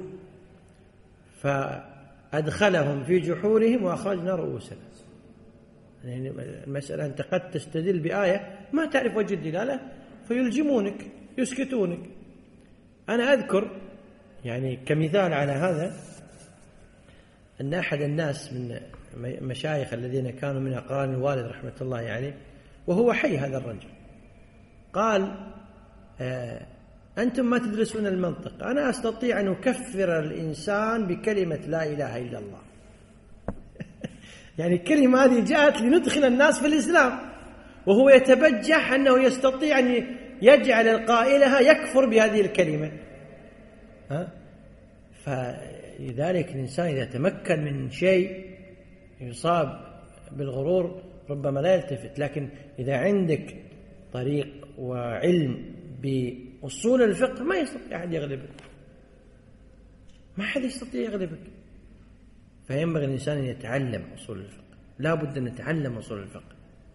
فأدخلهم في جحورهم وأخرجنا رؤوسنا. يعني المسألة أنت قد تستدل بآية ما تعرف وجه الدلالة فيلجمونك يسكتونك. أنا أذكر يعني كمثال على هذا أن أحد الناس من مشايخ الذين كانوا من أقران الوالد رحمة الله عليه وهو حي هذا الرجل قال أنتم ما تدرسون المنطق، أنا أستطيع أن أكفر الإنسان بكلمة لا إله إلا الله. يعني الكلمة هذه جاءت لندخل الناس في الإسلام، وهو يتبجح أنه يستطيع أن يجعل القائلها يكفر بهذه الكلمة. فلذلك الإنسان إذا تمكن من شيء يصاب بالغرور ربما لا يلتفت، لكن إذا عندك طريق وعلم بأصول الفقه ما يستطيع أحد يغلبك، ما أحد يستطيع يغلبك. فينبغي الإنسان أن يتعلم أصول الفقه، لا بد أن نتعلم أصول الفقه.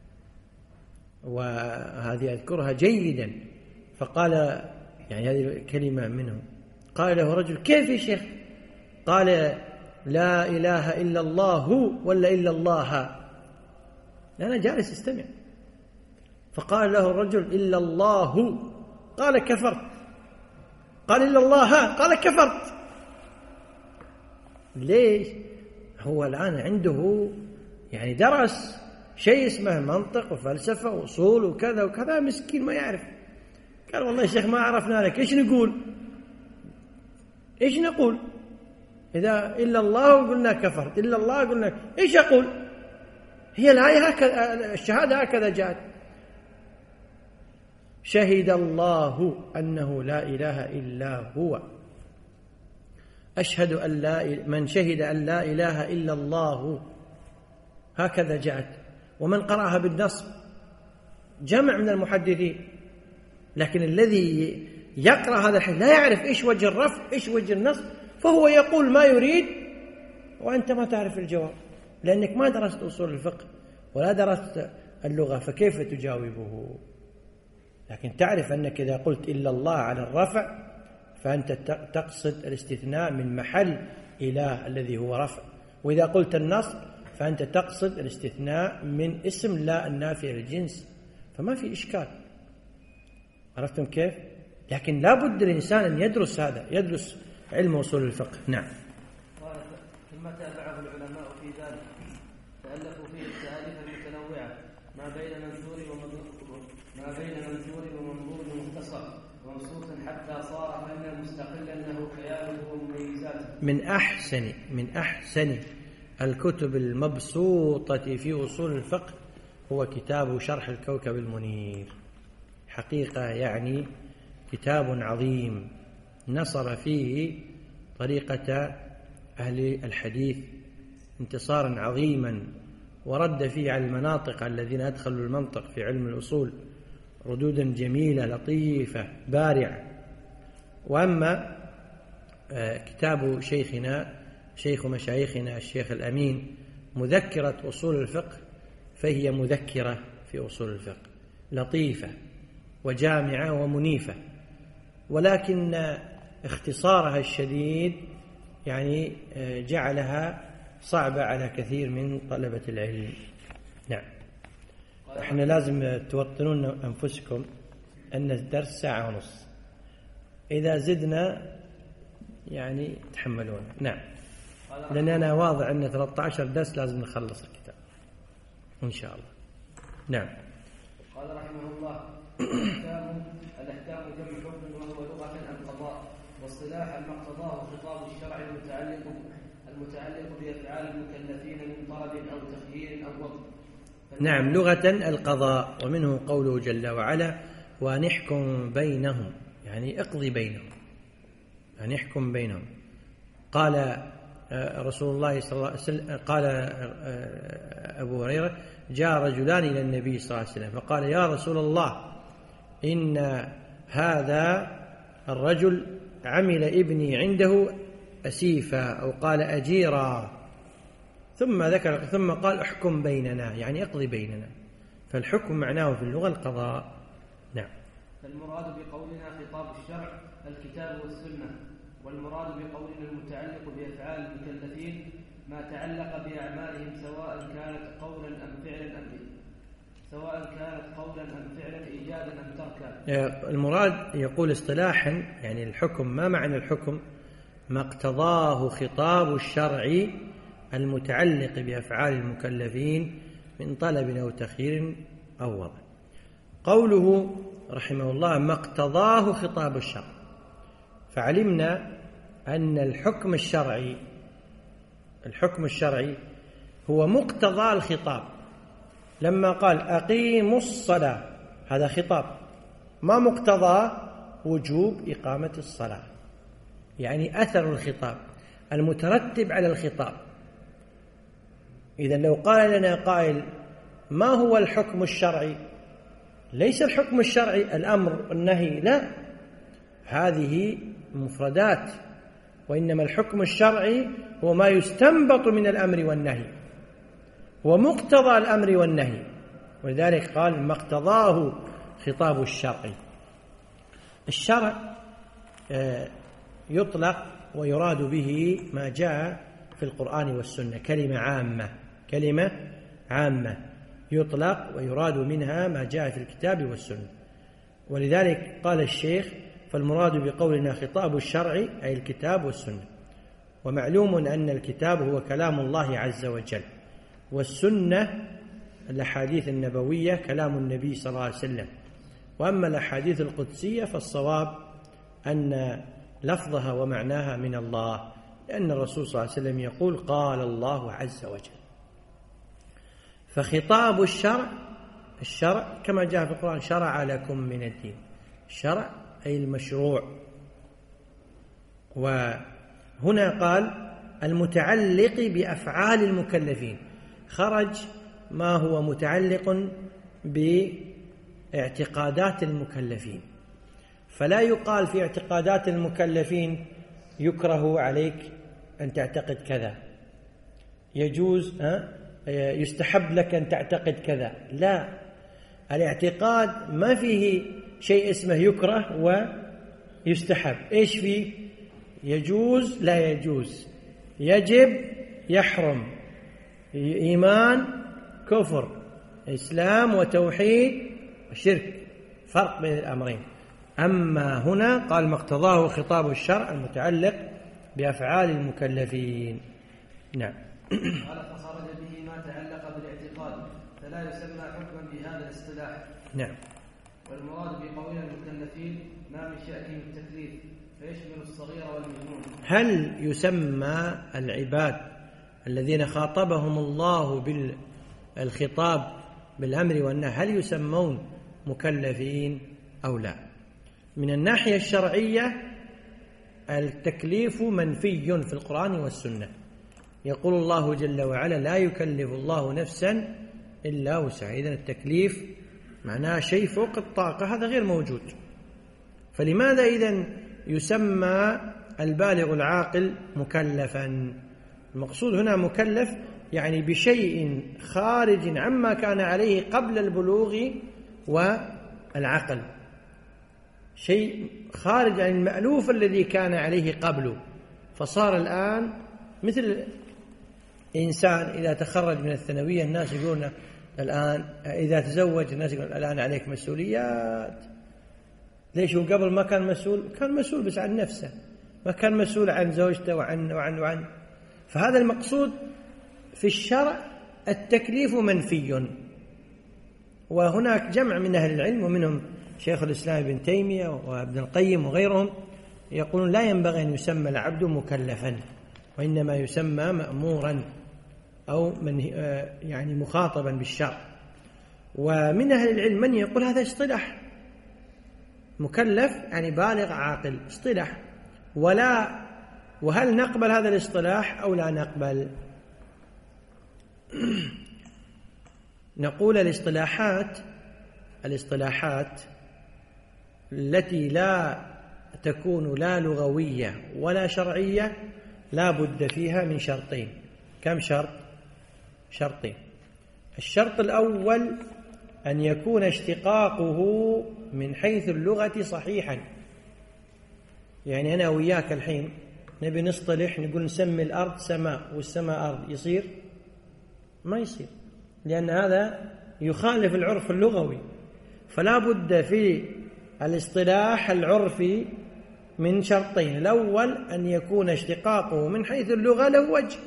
وهذه أذكرها جيدا. فقال يعني هذه كلمة منه، قال له رجل كيف يا شيخ؟ قال لا إله إلا الله ولا إلا الله؟ أنا جالس استمع. فقال له الرجل إلا الله، قال كفرت. قال إلا الله، قال كفرت. ليش؟ هو الآن عنده يعني درس شيء اسمه منطق وفلسفة وأصول وكذا وكذا، مسكين ما يعرف. قال والله يا شيخ ما عرفنا لك، إيش نقول؟ إيش نقول؟ إذا إلا الله قلنا كفرت، إلا الله قلنا إيش أقول؟ هي الآية هكذا، الشهادة هكذا جاءت. شهد الله أنه لا إله إلا هو. أشهد أن من شهد أن لا إله إلا الله، هكذا جاءت. ومن قرأها بالنصب جمع من المحدثين، لكن الذي يقرأ هذا الحديث لا يعرف إيش وجه الرفع إيش وجه النصب، فهو يقول ما يريد وأنت ما تعرف الجواب، لأنك ما درست أصول الفقه ولا درست اللغة، فكيف تجاوبه؟ لكن تعرف أنك إذا قلت إلا الله على الرفع فأنت تقصد الاستثناء من محل إله الذي هو رفع، وإذا قلت النصب فأنت تقصد الاستثناء من اسم لا النافع للجنس، فما في إشكال. عرفتم كيف؟ لكن لا بد الإنسان أن يدرس هذا، يدرس علم أصول الفقه. نعم. ثم تابعه العلماء في ذلك، تألفوا فيه التأليف المتنوعة ما بين منثور ومنظور مختصر ومنصوص حتى صار فنا مستقلا له خياله ومميزاته. من أحسن الكتب المبسوطة في أصول الفقه هو كتاب شرح الكوكب المنير. حقيقة يعني كتاب عظيم نصر فيه طريقة أهل الحديث انتصارا عظيما، ورد فيه على المناطق الذين أدخلوا المنطق في علم الأصول ردودا جميلة لطيفة بارعة. وأما كتاب شيخ مشايخنا الشيخ الأمين مذكرة أصول الفقه، فهي مذكرة في أصول الفقه لطيفة وجامعة ومنيفة، ولكن اختصارها الشديد يعني جعلها صعبة على كثير من طلبة العلم. نعم. احنا لازم توطنون أنفسكم أن الدرس 1.5 ساعة، إذا زدنا يعني تحملون. نعم. لأن أنا واضح أن 13 درس لازم نخلص الكتاب إن شاء الله. نعم. قال رحمه الله: الأحكام جمع حكم وهو لغة القضاء، واصطلاحا ما اقتضاه خطاب الشرع المتعلق بأفعال المكلفين من طلب أو تخيير أو وقت. نعم، لغة القضاء، ومنه قوله جل وعلا: ونحكم بينهم، يعني اقضي بينهم، يعني احكم بينهم. قال رسول الله صلى الله عليه وسلم، قال أبو هريرة: جاء رجلان إلى النبي صلى الله عليه وسلم فقال: يا رسول الله، إن هذا الرجل عمل ابني عنده أسيفا، أو قال أجيرا، ثم قال: احكم بيننا، يعني اقضي بيننا. فالحكم معناه في اللغة القضاء. نعم. فالمراد بقولنا خطاب الشرع الكتاب والسنة، والمراد بقولنا المتعلق بأفعال المكلفين ما تعلق بأعمالهم سواء كانت قولا أم فعلا إيجادا أم تركا. المراد يقول اصطلاحا يعني الحكم، ما معنى الحكم؟ ما اقتضاه خطاب الشرع المتعلق بأفعال المكلفين من طلب أو تخيير أو وضع. قوله رحمه الله: ما اقتضاه خطاب الشرع، فعلمنا أن الحكم الشرعي هو مقتضى الخطاب. لما قال أقيموا الصلاة، هذا خطاب، ما مقتضى وجوب إقامة الصلاة، يعني أثر الخطاب المترتب على الخطاب. إذن لو قال لنا قائل: ما هو الحكم الشرعي؟ ليس الحكم الشرعي الأمر النهي، لا، هذه مفردات، وإنما الحكم الشرعي هو ما يستنبط من الأمر والنهي، هو مقتضى الأمر والنهي، ولذلك قال: ما اقتضاه خطاب الشرع. الشرع يطلق ويراد به ما جاء في القرآن والسنة، كلمة عامة يطلق ويراد منها ما جاء في الكتاب والسنة. ولذلك قال الشيخ: فالمراد بقولنا خطاب الشرع أي الكتاب والسنة. ومعلوم أن الكتاب هو كلام الله عز وجل، والسنة الأحاديث النبوية كلام النبي صلى الله عليه وسلم. وأما الأحاديث القدسية فالصواب أن لفظها ومعناها من الله، لأن الرسول صلى الله عليه وسلم يقول: قال الله عز وجل. فخطاب الشرع كما جاء في القرآن: شرع لكم من الدين. الشرع أي المشروع. وهنا قال: المتعلق بأفعال المكلفين، خرج ما هو متعلق باعتقادات المكلفين. فلا يقال في اعتقادات المكلفين: يكره عليك أن تعتقد كذا، يجوز يستحب لك أن تعتقد كذا. لا، الاعتقاد ما فيه شيء اسمه يكره ويستحب. إيش فيه؟ يجوز لا يجوز، يجب يحرم، إيمان كفر، إسلام وتوحيد وشرك، فرق بين الأمرين. أما هنا قال: ما اقتضاه خطاب الشرع المتعلق بأفعال المكلفين. نعم. قال: فخرج به ما تعلق بالاعتقاد، فلا يسمى حكما بهذا الاصطلاح. نعم. والمراد بقولنا المكلفين ما من شأنهم التكليف، فيشمل الصغير والمجنون. هل يسمى العباد الذين خاطبهم الله بالخطاب بالأمر والنهي هل يسمون مكلفين أو لا؟ من الناحية الشرعية التكليف منفي في القرآن والسنة. يقول الله جل وعلا: لا يكلف الله نفسا إلا وسعها. إذن التكليف معناه شيء فوق الطاقة، هذا غير موجود. فلماذا إذن يسمى البالغ العاقل مكلفا؟ المقصود هنا مكلف يعني بشيء خارج عما كان عليه قبل البلوغ والعقل، شيء خارج عن المألوف الذي كان عليه قبله، فصار الآن مثل إنسان إذا تخرج من الثانوية الناس يقولون الآن، إذا تزوج الناس يقولون الآن عليك مسؤوليات. ليش؟ هو قبل ما كان مسؤول، كان مسؤول بس عن نفسه، ما كان مسؤول عن زوجته وعن. فهذا المقصود في الشرع. التكليف منفي. وهناك جمع من أهل العلم ومنهم شيخ الإسلام ابن تيمية وابن القيم وغيرهم يقولون لا ينبغي أن يسمى العبد مكلفا، وإنما يسمى مأمورا أو يعني مخاطبا بالشرع. ومن أهل العلم من يقول هذا اصطلاح، مكلف يعني بالغ عاقل، اصطلاح. وهل نقبل هذا الاصطلاح أو لا نقبل؟ نقول الاصطلاحات التي لا تكون لا لغوية ولا شرعية لا بد فيها من شرطين. كم شرط؟ شرطين. الشرط الأول أن يكون اشتقاقه من حيث اللغة صحيحا. يعني أنا وياك الحين نبي نصطلح نقول نسمي الأرض سماء والسماء أرض، يصير؟ ما يصير، لأن هذا يخالف العرف اللغوي. فلا بد في الاصطلاح العرفي من شرطين: الأول أن يكون اشتقاقه من حيث اللغة له وجه،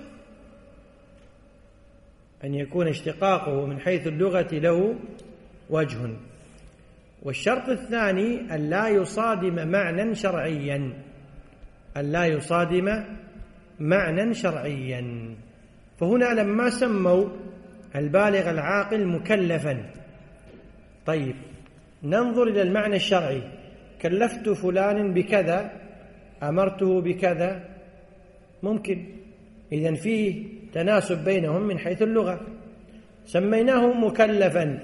أن يكون اشتقاقه من حيث اللغة له وجه. والشرط الثاني أن لا يصادم معنى شرعيا، أن لا يصادم معنى شرعيا. فهنا لما سموا البالغ العاقل مكلفا، طيب ننظر إلى المعنى الشرعي: كلفت فلان بكذا، أمرته بكذا، ممكن. إذن فيه تناسب بينهم من حيث اللغة، سميناه مكلفا.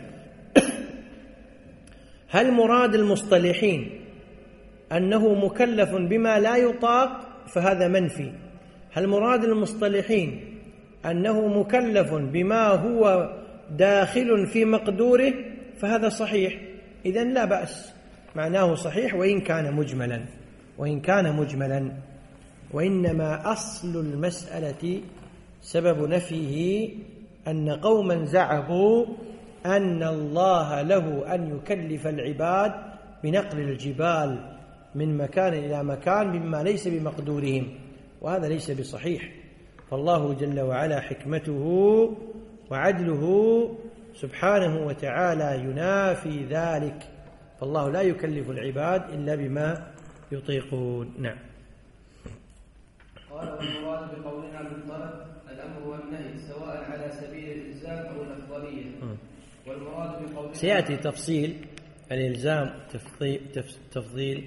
هل مراد المصطلحين أنه مكلف بما لا يطاق؟ فهذا منفي. هل مراد المصطلحين أنه مكلف بما هو داخل في مقدوره؟ فهذا صحيح. إذن لا بأس، معناه صحيح وإن كان مجملا. وإنما أصل المسألة سبب نفيه أن قوما زعموا أن الله له أن يكلف العباد بنقل الجبال من مكان إلى مكان مما ليس بمقدورهم، وهذا ليس بصحيح. فالله جل وعلا حكمته وعدله سبحانه وتعالى ينافي ذلك، فالله لا يكلف العباد إلا بما يطيقون. نعم. قال والمراد بقولنا بالطلب الأمر والنهي سواء على سبيل الإلزام أو الأفضلية. والمراد بقولنا سيأتي تفصيل الإلزام، تفضيل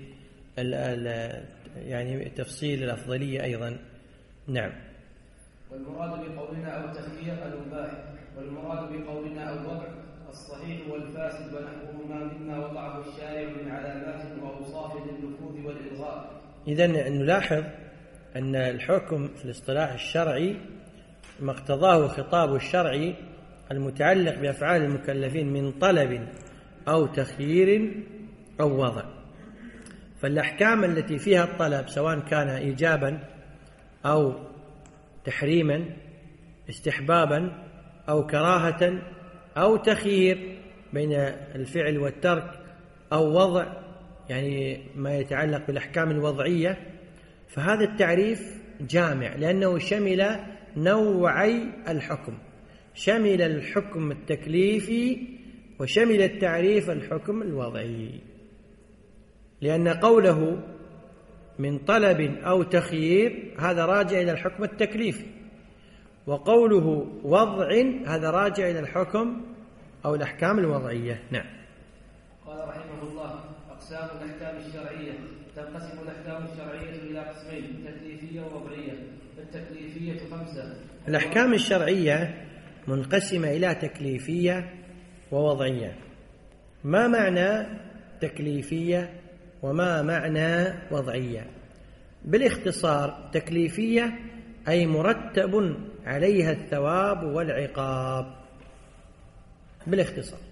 يعني تفصيل الأفضلية أيضا. نعم. والمراد بقولنا أو تخيير المباح، والمراد بقولنا أو الوضع الصحيح والفاسد ونحوهما مما وضعه الشارع من علامات وأوصاف للنفوذ والإلغاء. إذن نلاحظ أن الحكم في الاصطلاح الشرعي ما اقتضاه خطاب الشرع المتعلق بأفعال المكلفين من طلب أو تخيير أو وضع. فالأحكام التي فيها الطلب سواء كان إيجابا أو تحريما، استحبابا أو كراهة أو تخيير بين الفعل والترك أو وضع، يعني ما يتعلق بالأحكام الوضعية، فهذا التعريف جامع لأنه شمل نوعي الحكم، شمل الحكم التكليفي وشمل التعريف الحكم الوضعي، لأن قوله من طلب أو تخيير هذا راجع إلى الحكم التكليفي، وقوله وضع هذا راجع إلى الحكم أو الأحكام الوضعية. نعم. قال رحمه الله: أقسام الأحكام الشرعية. تنقسم الأحكام الشرعية إلى قسمين: تكليفية ووضعية. التكليفية 5. الأحكام الشرعية منقسمة إلى تكليفية ووضعية. ما معنى تكليفية وما معنى وضعية؟ بالاختصار تكليفية أي مرتب عليها الثواب والعقاب بالاختصار،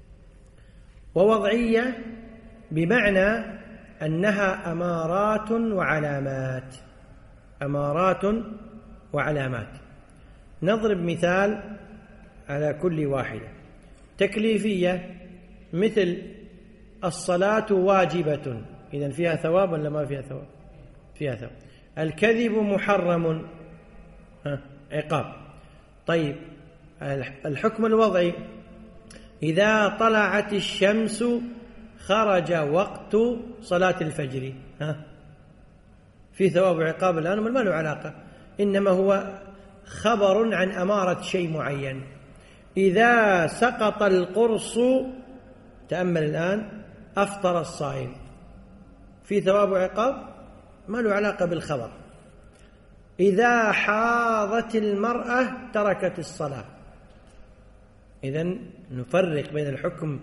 ووضعية بمعنى أنها أمارات وعلامات، أمارات وعلامات. نضرب مثال على كل واحدة. تكليفية مثل الصلاة واجبة، إذن فيها ثواب ولا ما فيها ثواب؟ فيها ثواب. الكذب محرم، عقاب. طيب الحكم الوضعي: إذا طلعت الشمس خرج وقت صلاة الفجر، في ثواب وعقاب الآن ما له علاقة، إنما هو خبر عن أمارة شيء معين. إذا سقط القرص، تأمل الآن، أفطر الصائم، في ثواب وعقاب ما له علاقة بالخبر. إذا حاضت المرأة تركت الصلاة. إذن نفرق بين الحكم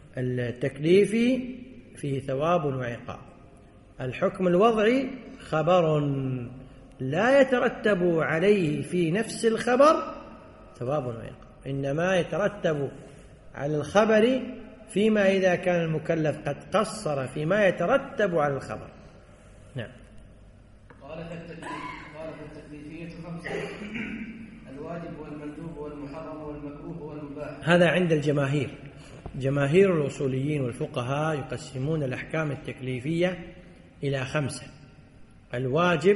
التكليفي فيه ثواب وعقاب، الحكم الوضعي خبر لا يترتب عليه في نفس الخبر ثواب وعقاب، إنما يترتب على الخبر فيما إذا كان المكلف قد قصر فيما يترتب على الخبر. نعم. قال في التكليفية 5: الواجب والمندوب والمحرم والمكروه والمباح. هذا عند الجماهير، جماهير الأصوليين والفقهاء يقسمون الأحكام التكليفية إلى 5: الواجب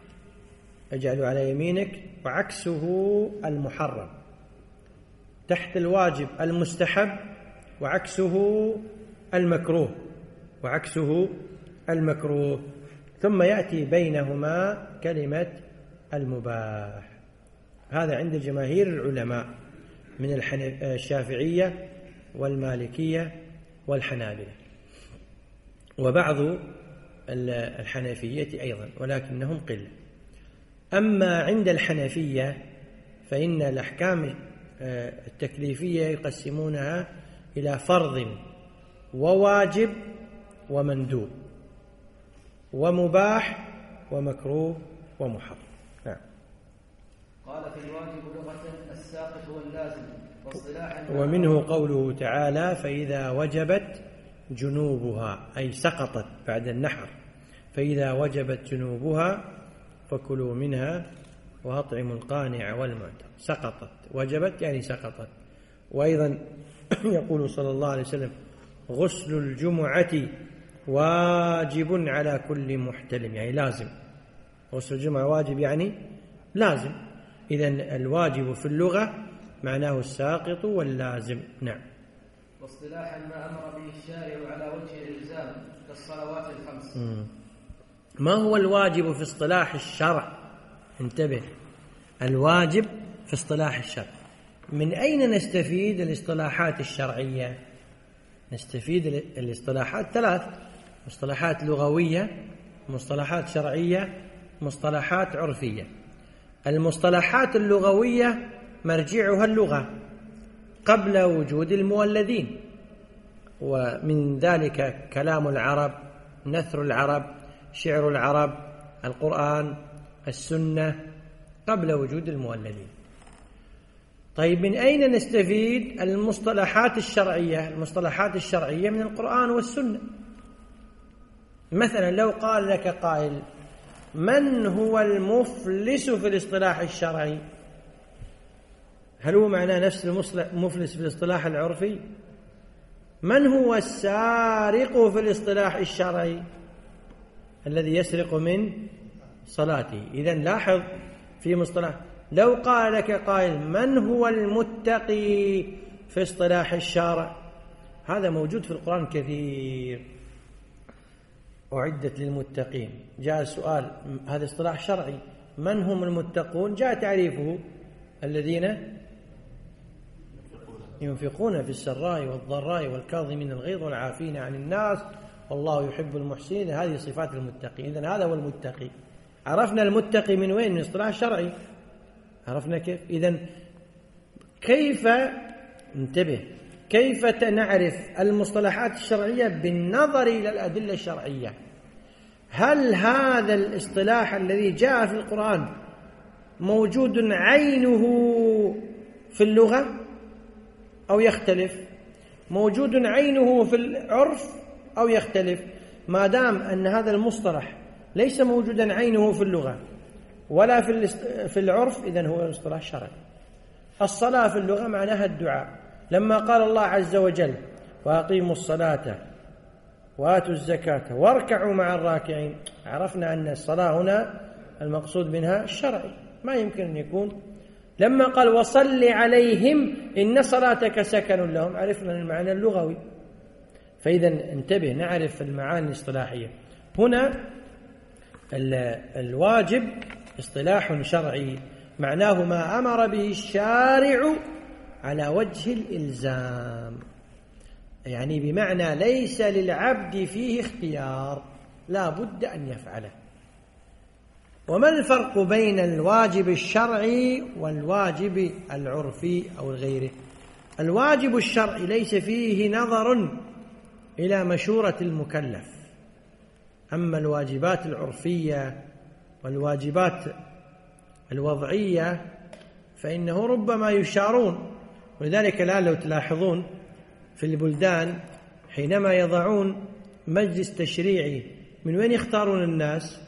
اجعله على يمينك، وعكسه المحرم. تحت الواجب المستحب، وعكسه المكروه، وعكسه المكروه. ثم يأتي بينهما كلمة المباح. هذا عند جماهير العلماء من الشافعية والمالكية والحنابلة وبعض الحنفية أيضا، ولكنهم قلة. أما عند الحنفية فإن الأحكام التكليفية يقسمونها إلى فرض وواجب ومندوب ومباح ومكروه ومحرم. نعم. قال في الواجب لغة الساقط واللازم، واصطلاحا ومنه قوله تعالى: فإذا وجبت جنوبها، أي سقطت بعد النحر، فإذا وجبت جنوبها فكلوا منها وأطعموا القانع والمعتر. سقطت، وجبت يعني سقطت. وأيضا يقول صلى الله عليه وسلم: غسل الجمعة واجب على كل محتلم، يعني لازم. غسل الجمعة واجب يعني لازم. إذن الواجب في اللغة معناه الساقط واللازم. نعم. واصطلاحا ما أمر به الشارع على وجه الإلزام كالصلوات الخمس. ما هو الواجب في اصطلاح الشرع؟ انتبه، الواجب في اصطلاح الشرع. من أين نستفيد الاصطلاحات الشرعية؟ نستفيد الاصطلاحات ثلاث: مصطلحات لغوية، مصطلحات شرعية، مصطلحات عرفية. المصطلحات اللغوية مرجعها اللغة قبل وجود المولدين، ومن ذلك كلام العرب، نثر العرب، شعر العرب، القرآن، السنة، قبل وجود المولدين. طيب من أين نستفيد المصطلحات الشرعية؟ المصطلحات الشرعية من القرآن والسنة. مثلا لو قال لك قائل: من هو المفلس في الاصطلاح الشرعي؟ هل هو معناه نفس المفلس في الاصطلاح العرفي؟ من هو السارق في الاصطلاح الشرعي؟ الذي يسرق من صلاته. إذن لاحظ في مصطلح. لو قال لك قائل: من هو المتقي في اصطلاح الشارع؟ هذا موجود في القرآن كثير. أعدت للمتقين، جاء السؤال، هذا اصطلاح شرعي. من هم المتقون؟ جاء تعريفه: الذين ينفقون في السراء والضراء والكاظمين الغيظ والعافين عن الناس والله يحب المحسنين. هذه صفات المتقين. إذن هذا هو المتقي. عرفنا المتقي من وين؟ من اصطلاح شرعي. عرفنا كيف؟ إذن كيف انتبه، كيف نعرف المصطلحات الشرعية؟ بالنظر إلى الأدلة الشرعية. هل هذا الاصطلاح الذي جاء في القرآن موجود عينه في اللغة أو يختلف؟ موجود عينه في العرف أو يختلف؟ ما دام أن هذا المصطلح ليس موجودا عينه في اللغة ولا في العرف، إذن هو الاصطلاح الشرعي. الصلاة في اللغة معناها الدعاء. لما قال الله عز وجل: وأقيموا الصلاة وآتوا الزكاة واركعوا مع الراكعين، عرفنا أن الصلاة هنا المقصود منها الشرعي، ما يمكن أن يكون. لما قال: وصل عليهم إن صلاتك سكن لهم، عرفنا المعنى اللغوي. فإذا انتبه، نعرف المعاني الاصطلاحية. هنا الواجب اصطلاح شرعي معناه ما أمر به الشارع على وجه الإلزام، يعني بمعنى ليس للعبد فيه اختيار، لا بد أن يفعله. وما الفرق بين الواجب الشرعي والواجب العرفي أو غيره؟ الواجب الشرعي ليس فيه نظر إلى مشورة المكلف، أما الواجبات العرفية والواجبات الوضعية فإنه ربما يشارون. ولذلك الآن لو تلاحظون في البلدان حينما يضعون مجلس تشريعي، من وين يختارون الناس؟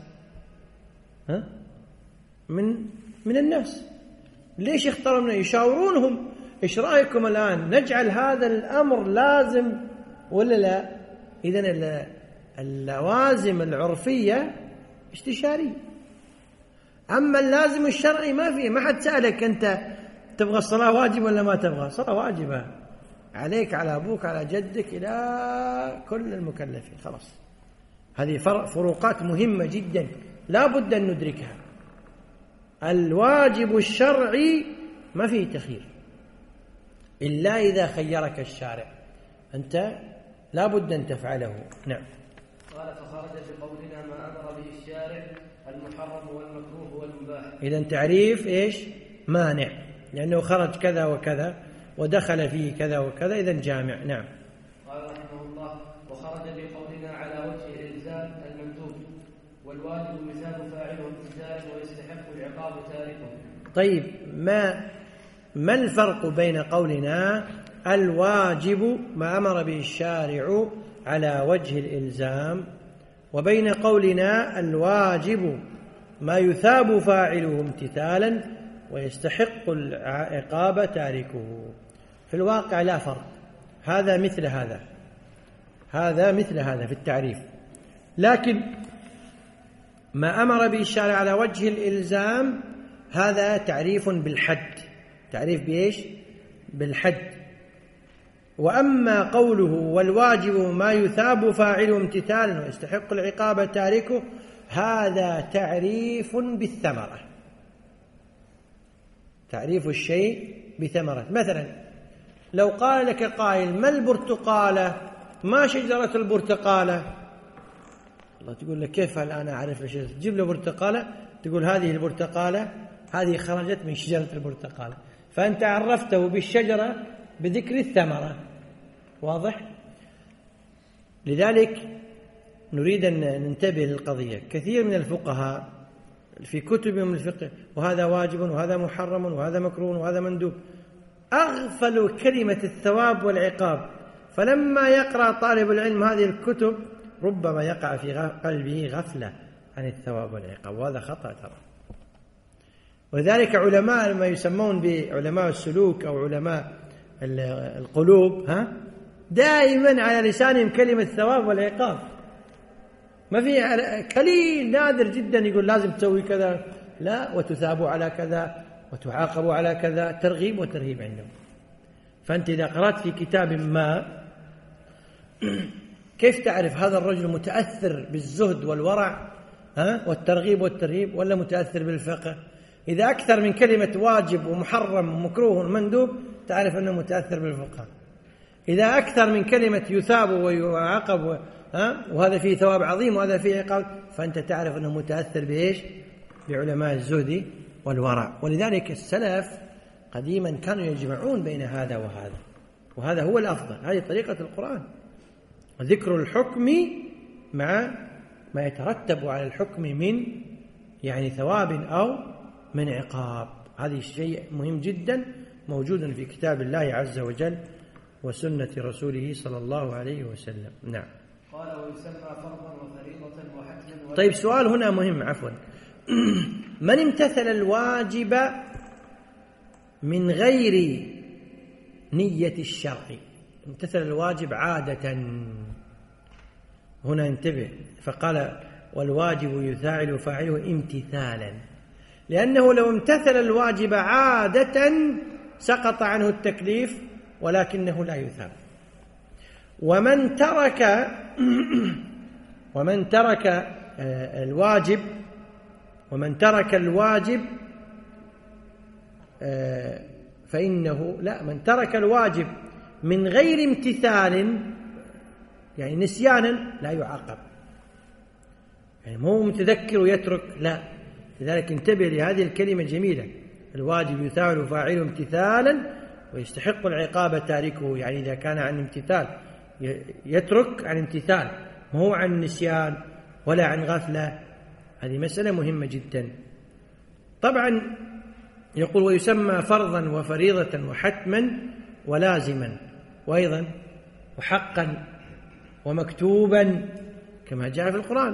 من الناس. ليش يختارون؟ يشاورونهم: إيش رأيكم الآن، نجعل هذا الأمر لازم ولا لا؟ إذن اللوازم العرفية استشارية. أما اللازم الشرعي ما فيه، ما حد سألك أنت تبغى الصلاة واجب ولا ما تبغى. صلاة واجبة عليك، على أبوك، على جدك، إلى كل المكلفين. خلاص، هذه فروقات مهمة جدا لا بد أن ندركها. الواجب الشرعي ما فيه تخيير إلا إذا خيرك الشارع، أنت لا بد أن تفعله. نعم. قال: فخرج بقولنا ما أمر به الشارع المحرم والمكروه والمباح. إذن تعريف إيش؟ مانع، لأنه خرج كذا وكذا ودخل فيه كذا وكذا، إذن جامع. نعم. قال رحمه الله: وخرج بقولنا على وجه الإلزام المندوب، والواجب مثال فاعله امتثال ويستحق العقاب تاركه. طيب، ما الفرق بين قولنا الواجب ما أمر به الشارع على وجه الإلزام وبين قولنا الواجب ما يثاب فاعله امتثالا ويستحق العقاب تاركه. في الواقع لا فرق، هذا مثل هذا، هذا مثل هذا في التعريف، لكن ما أمر به الشارع على وجه الإلزام هذا تعريف بالحد، تعريف بإيش؟ بالحد. وأما قوله والواجب ما يثاب فاعله امتثالا ويستحق العقاب تاركه، هذا تعريف بالثمرة، تعريف الشيء بثمرة. مثلا لو قال لك قائل ما البرتقالة؟ ما شجرة البرتقالة؟ الله تقول لك كيف الآن أعرف الشجرة؟ تجيب له برتقالة تقول هذه البرتقالة هذه خرجت من شجرة البرتقالة، فأنت عرفته بالشجرة بذكر الثمرة. واضح؟ لذلك نريد أن ننتبه للقضية. كثير من الفقهاء في كتبهم الفقه وهذا واجب وهذا محرم وهذا مكروه وهذا مندوب أغفلوا كلمة الثواب والعقاب، فلما يقرأ طالب العلم هذه الكتب ربما يقع في قلبه غفلة عن الثواب والعقاب، وهذا خطأ ترى. ولذلك علماء ما يسمون بعلماء السلوك أو علماء القلوب دائما على لسانهم كلمة الثواب والعقاب، ما في قليل نادر جدا يقول لازم تسوي كذا، لا، وتثابوا على كذا وتعاقبوا على كذا، ترغيب وترهيب عندهم. فأنت إذا قرأت في كتاب ما كيف تعرف هذا الرجل متأثر بالزهد والورع والترغيب والترهيب ولا متأثر بالفقه؟ إذا أكثر من كلمة واجب ومحرم ومكروه ومندوب تعرف أنه متأثر بالفقه. إذا أكثر من كلمة يثاب ويعاقب وهذا فيه ثواب عظيم وهذا فيه عقاب، فأنت تعرف أنه متأثر بإيش؟ بعلماء الزهد والورع. ولذلك السلف قديما كانوا يجمعون بين هذا وهذا، وهذا هو الأفضل، هذه طريقة القرآن، ذكر الحكم مع ما يترتب على الحكم من يعني ثواب أو من عقاب. هذا شيء مهم جدا موجود في كتاب الله عز وجل وسنة رسوله صلى الله عليه وسلم. نعم. قال ويسمى فرضا وفريضة وحتما. طيب سؤال هنا مهم، عفوا من امتثل الواجب من غير نية الشرع؟ امتثل الواجب عادة، هنا انتبه، فقال والواجب يفاعل فاعله امتثالا، لأنه لو امتثل الواجب عادة سقط عنه التكليف ولكنه لا يثاب. ومن ترك الواجب فإنه لا، من ترك الواجب من غير امتثال يعني نسيانا لا يعاقب، يعني مو متذكر ويترك، لا. لذلك انتبه لهذه الكلمة الجميلة، الواجب يفاعل فاعله امتثالا ويستحق العقاب تاركه، يعني إذا كان عن امتثال يترك عن امتثال، ما هو عن نسيان ولا عن غفلة. هذه مسألة مهمة جدا. طبعا يقول ويسمى فرضا وفريضة وحتما ولازما وأيضا وحقا ومكتوبا كما جاء في القرآن.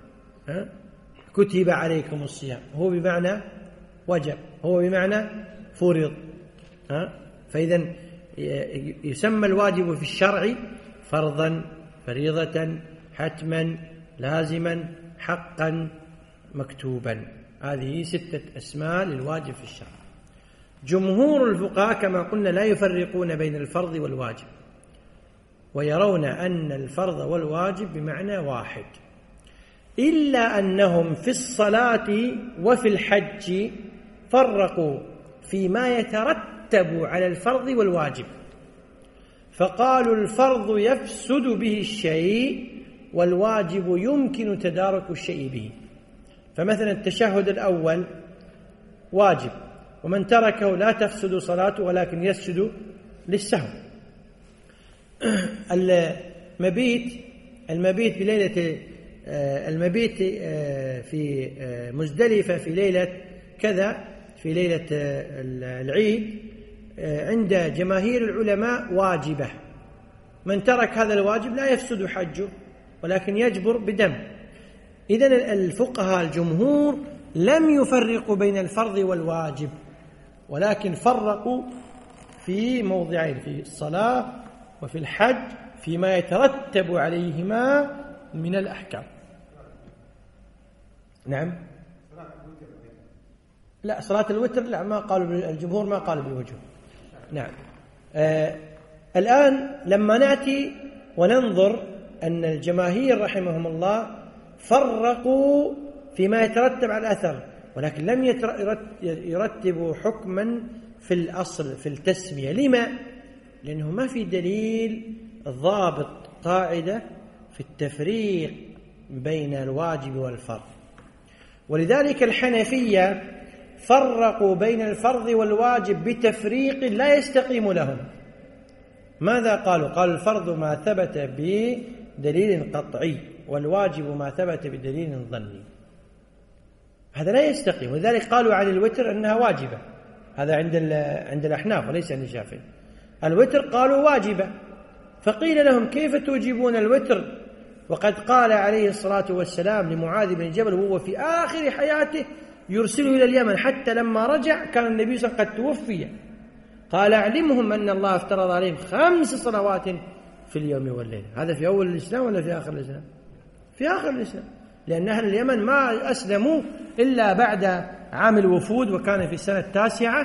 كتب عليكم الصيام، هو بمعنى وجب، هو بمعنى فرض. فإذا يسمى الواجب في الشرع فرضا، فريضة، حتما، لازما، حقا، مكتوبا. هذه 6 أسماء للواجب في الشرع. جمهور الفقهاء كما قلنا لا يفرقون بين الفرض والواجب، ويرون أن الفرض والواجب بمعنى واحد، إلا أنهم في الصلاة وفي الحج فرقوا فيما يترتب على الفرض والواجب، فقالوا الفرض يفسد به الشيء والواجب يمكن تدارك الشيء به. فمثلا التشهد الأول واجب، ومن تركه لا تفسد صلاته ولكن يسجد للسهو. المبيت بليلة المبيت في مزدلفة في ليلة كذا، في ليلة العيد عند جماهير العلماء واجبة، من ترك هذا الواجب لا يفسد حجه ولكن يجبر بدم. إذن الفقهاء الجمهور لم يفرقوا بين الفرض والواجب، ولكن فرقوا في موضعين، في الصلاة وفي الحج، فيما يترتب عليهما من الأحكام. نعم. لا، صلاة الوتر لا، ما قالوا الجمهور ما قالوا بالوجوب. نعم. الآن لما نأتي وننظر أن الجماهير رحمهم الله فرقوا فيما يترتب على الأثر، ولكن لم يرتبوا حكما في الأصل في التسمية. لما؟ لأنه ما في دليل ضابط قاعدة في التفريق بين الواجب والفرض، ولذلك الحنفية فرقوا بين الفرض والواجب بتفريق لا يستقيم لهم. ماذا قالوا؟ قالوا الفرض ما ثبت بدليل قطعي، والواجب ما ثبت بدليل ظني. هذا لا يستقيم، ولذلك قالوا عن الوتر أنها واجبة. هذا عند الأحناف وليس عند الشافعي. الوتر قالوا واجبة، فقيل لهم كيف توجبون الوتر وقد قال عليه الصلاة والسلام لمعاذ بن جبل وهو في آخر حياته يرسله إلى اليمن، حتى لما رجع كان النبي صلى الله عليه وسلم قد توفي، قال أعلمهم أن الله افترض عليهم 5 صلوات في اليوم والليل. هذا في أول الإسلام ولا في آخر الإسلام؟ في آخر الإسلام، لأن أهل اليمن ما أسلموا إلا بعد عام الوفود، وكان في السنة 9،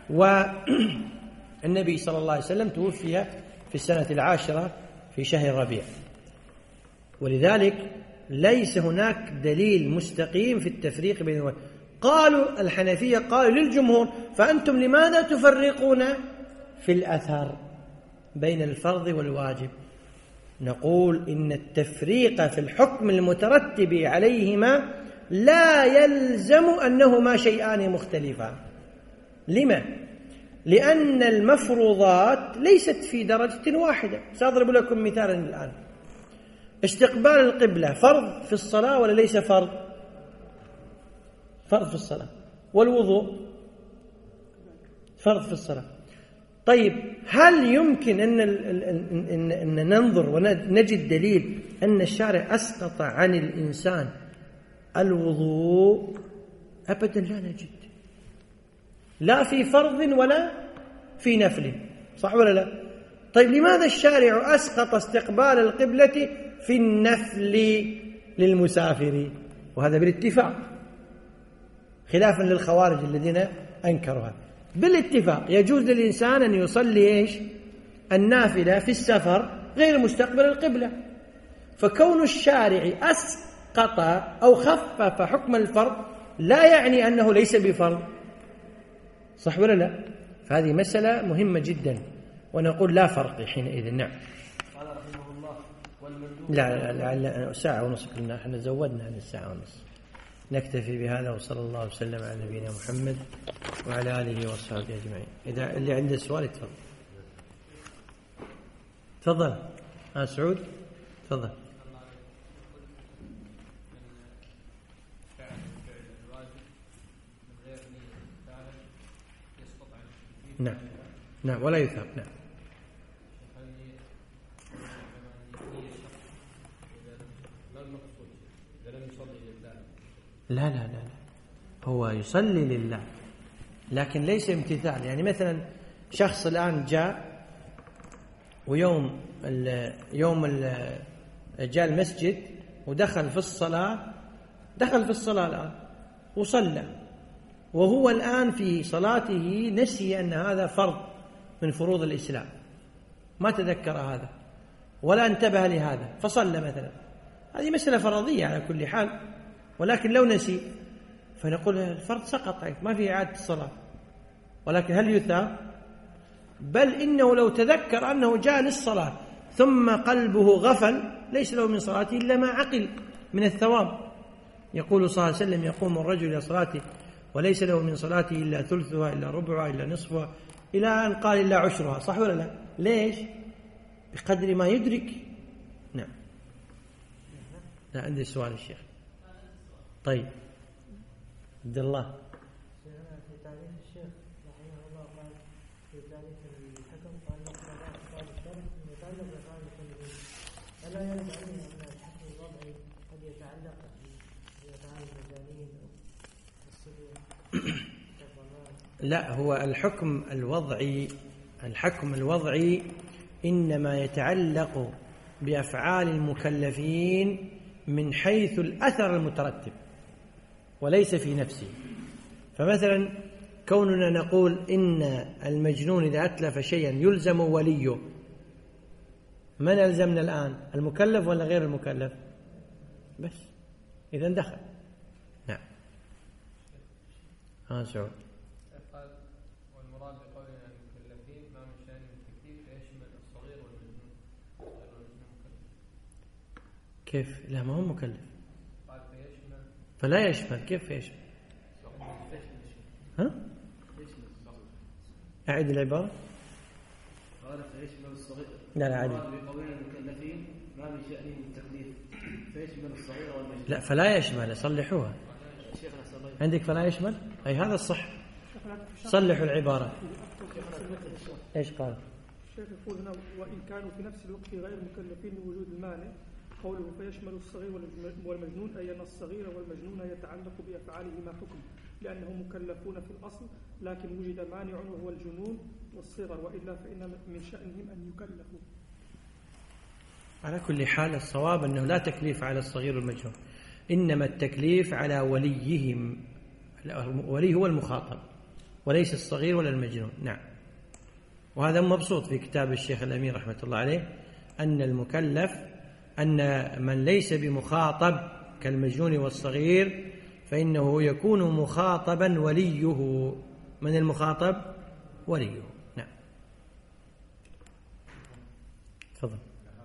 والنبي صلى الله عليه وسلم توفي في السنة 10 في شهر ربيع. ولذلك ليس هناك دليل مستقيم في التفريق بين قالوا الحنفية قالوا للجمهور فأنتم لماذا تفرقون في الأثر بين الفرض والواجب؟ نقول إن التفريق في الحكم المترتب عليهما لا يلزم أنهما شيئان مختلفان. لما؟ لأن المفروضات ليست في درجة واحدة. سأضرب لكم مثالا الآن. استقبال القبلة فرض في الصلاة ولا ليس فرض؟ فرض في الصلاة. والوضوء فرض في الصلاة. طيب هل يمكن أن ننظر ونجد دليل أن الشارع أسقط عن الإنسان الوضوء؟ أبدا لا نجد، لا في فرض ولا في نفل، صح ولا لا؟ طيب لماذا الشارع أسقط استقبال القبلة في النفل للمسافر؟ وهذا بالاتفاق، خلافا للخوارج الذين أنكروها. بالاتفاق يجوز للإنسان أن يصلي النافلة في السفر غير مستقبل القبلة. فكون الشارع أسقط أو خفف حكم الفرض لا يعني أنه ليس بفرض، صح ولا لا؟ فهذه مسألة مهمة جدا، ونقول لا فرق حينئذ. نعم. قال رحمه الله لا ساعة ونصف، كنا احنا زودنا عن الساعة ونصف. نكتفي بهذا، وصلى الله وسلم على نبينا محمد وعلى آله وصحبه أجمعين. إذا اللي عنده سؤال يتفضل. تفضل. سعود تفضل. نعم نعم ولا يثاب. نعم. لا لا لا لا، هو يصلي لله لكن ليس امتثال. يعني مثلا شخص الآن جاء ويوم جاء المسجد ودخل في الصلاة، الآن وصلى، وهو الآن في صلاته نسي أن هذا فرض من فروض الإسلام، ما تذكر هذا ولا انتبه لهذا فصلى مثلا. هذه مسألة فرضية على كل حال، ولكن لو نسي فنقول الفرض سقط عليك، ما في إعادة الصلاة. ولكن هل يثاب؟ بل إنه لو تذكر أنه جاء للصلاة ثم قلبه غفل ليس له من صلاته إلا ما عقل من الثواب. يقول صلى الله عليه وسلم يقوم الرجل إلى صلاته وليس له من صلاته إلا ثلثها إلا ربعها إلا نصفها إلى أن قال إلا عشرها، صح ولا لا؟ ليش؟ بقدر ما يدرك. نعم. لا عندي سؤال الشيخ. طيب عبد الله. في تعريف الشيخ رحمه الله قال في تعريف الحكم قال قال الشرع يتعلق بأفعال المكلفين، ألا يرد عليه أن الحكم الوضعي قد يتعلق بأفعال المجانين لا، هو الحكم الوضعي إنما يتعلق بأفعال المكلفين من حيث الأثر المترتب وليس في نفسه. فمثلا كوننا نقول إن المجنون إذا أتلف شيئا يلزم وليه، من ألزمنا الآن؟ المكلف ولا غير المكلف؟ بس إذن دخل. نعم. سعود. قال والمراد بقولنا المكلفين ما من شأن التكليف يشمل الصغير والمجنون. كيف؟ لا، ما هو مكلف. قال فيشمل. فلا يشمل. كيف يشمل؟ أعيد العبارة. قال فيشمل الصغير. لا عادي. بقولنا المكلفين ما من شأنهم التكليف فيشمل الصغير والمجنون. لا، فلا يشمل. صلحوها عندك. فلا يشمل، أي هذا الصح. صلحوا العبارة. إيش قال؟ الشيخ يقول هنا وإن كانوا في نفس الوقت غير مكلفين لوجود المانع، قوله فيشمل الصغير والمجنون أي أن الصغير والمجنون يتعلق بأفعالهما حكم لأنهم مكلفون في الأصل، لكن وجد مانع وهو الجنون والصغر، وإلا فإن من شأنهم أن يكلفوا. على كل حال الصواب أنه لا تكليف على الصغير والمجنون، إنما التكليف على وليهم. ولي هو المخاطب وليس الصغير ولا المجنون. نعم. وهذا مبسوط في كتاب الشيخ الأمير رحمة الله عليه، أن المكلف أن من ليس بمخاطب كالمجنون والصغير فإنه يكون مخاطبا وليه. من المخاطب؟ وليه. نعم. تفضل.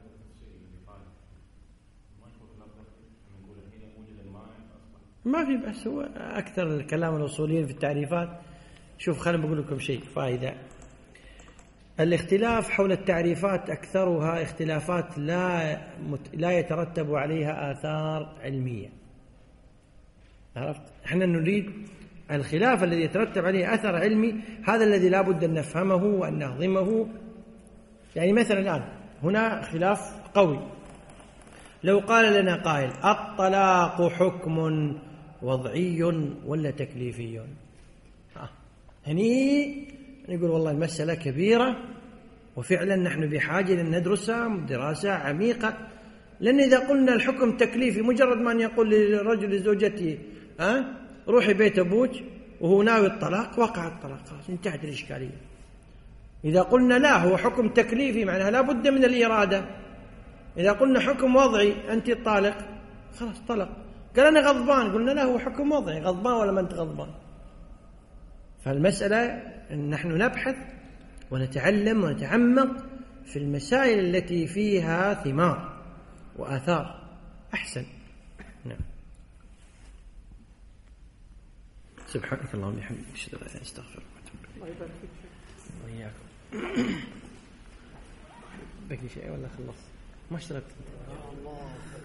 ما في بس، هو أكثر الكلام الأصوليين في التعريفات. شوف، خلينا بقول لكم شيء فائدة. الاختلاف حول التعريفات أكثرها اختلافات لا يترتب عليها آثار علمية. عرفت؟ احنا نريد الخلاف الذي يترتب عليه أثر علمي، هذا الذي لا بد أن نفهمه وأن نهضمه. يعني مثلا الآن هنا خلاف قوي. لو قال لنا قائل الطلاق حكم وضعي ولا تكليفي؟ هني نقول والله المسألة كبيرة، وفعلا نحن بحاجة لأن ندرسها دراسة عميقة. لأن إذا قلنا الحكم تكليفي، مجرد ما أن يقول للرجل لزوجته روحي بيت أبوك وهو ناوي الطلاق، وقع الطلاق، خلاص انتهت الإشكالية. إذا قلنا لا، هو حكم تكليفي معناها لا بد من الإرادة. إذا قلنا حكم وضعي أنت الطالق، خلاص طلق. قال أنا غضبان، قلنا لا، هو حكم وضعي، غضبان ولا ما أنت غضبان. فالمسألة نحن نبحث ونتعلم ونتعمق في المسائل التي فيها ثمار وآثار أحسن. نعم. سبحانك اللهم وبحمدك أشهد أن لا إله إلا أنت أستغفرك وأتوب إليك. وإياكم. بقي شيء ولا خلص؟ ما اشتركت؟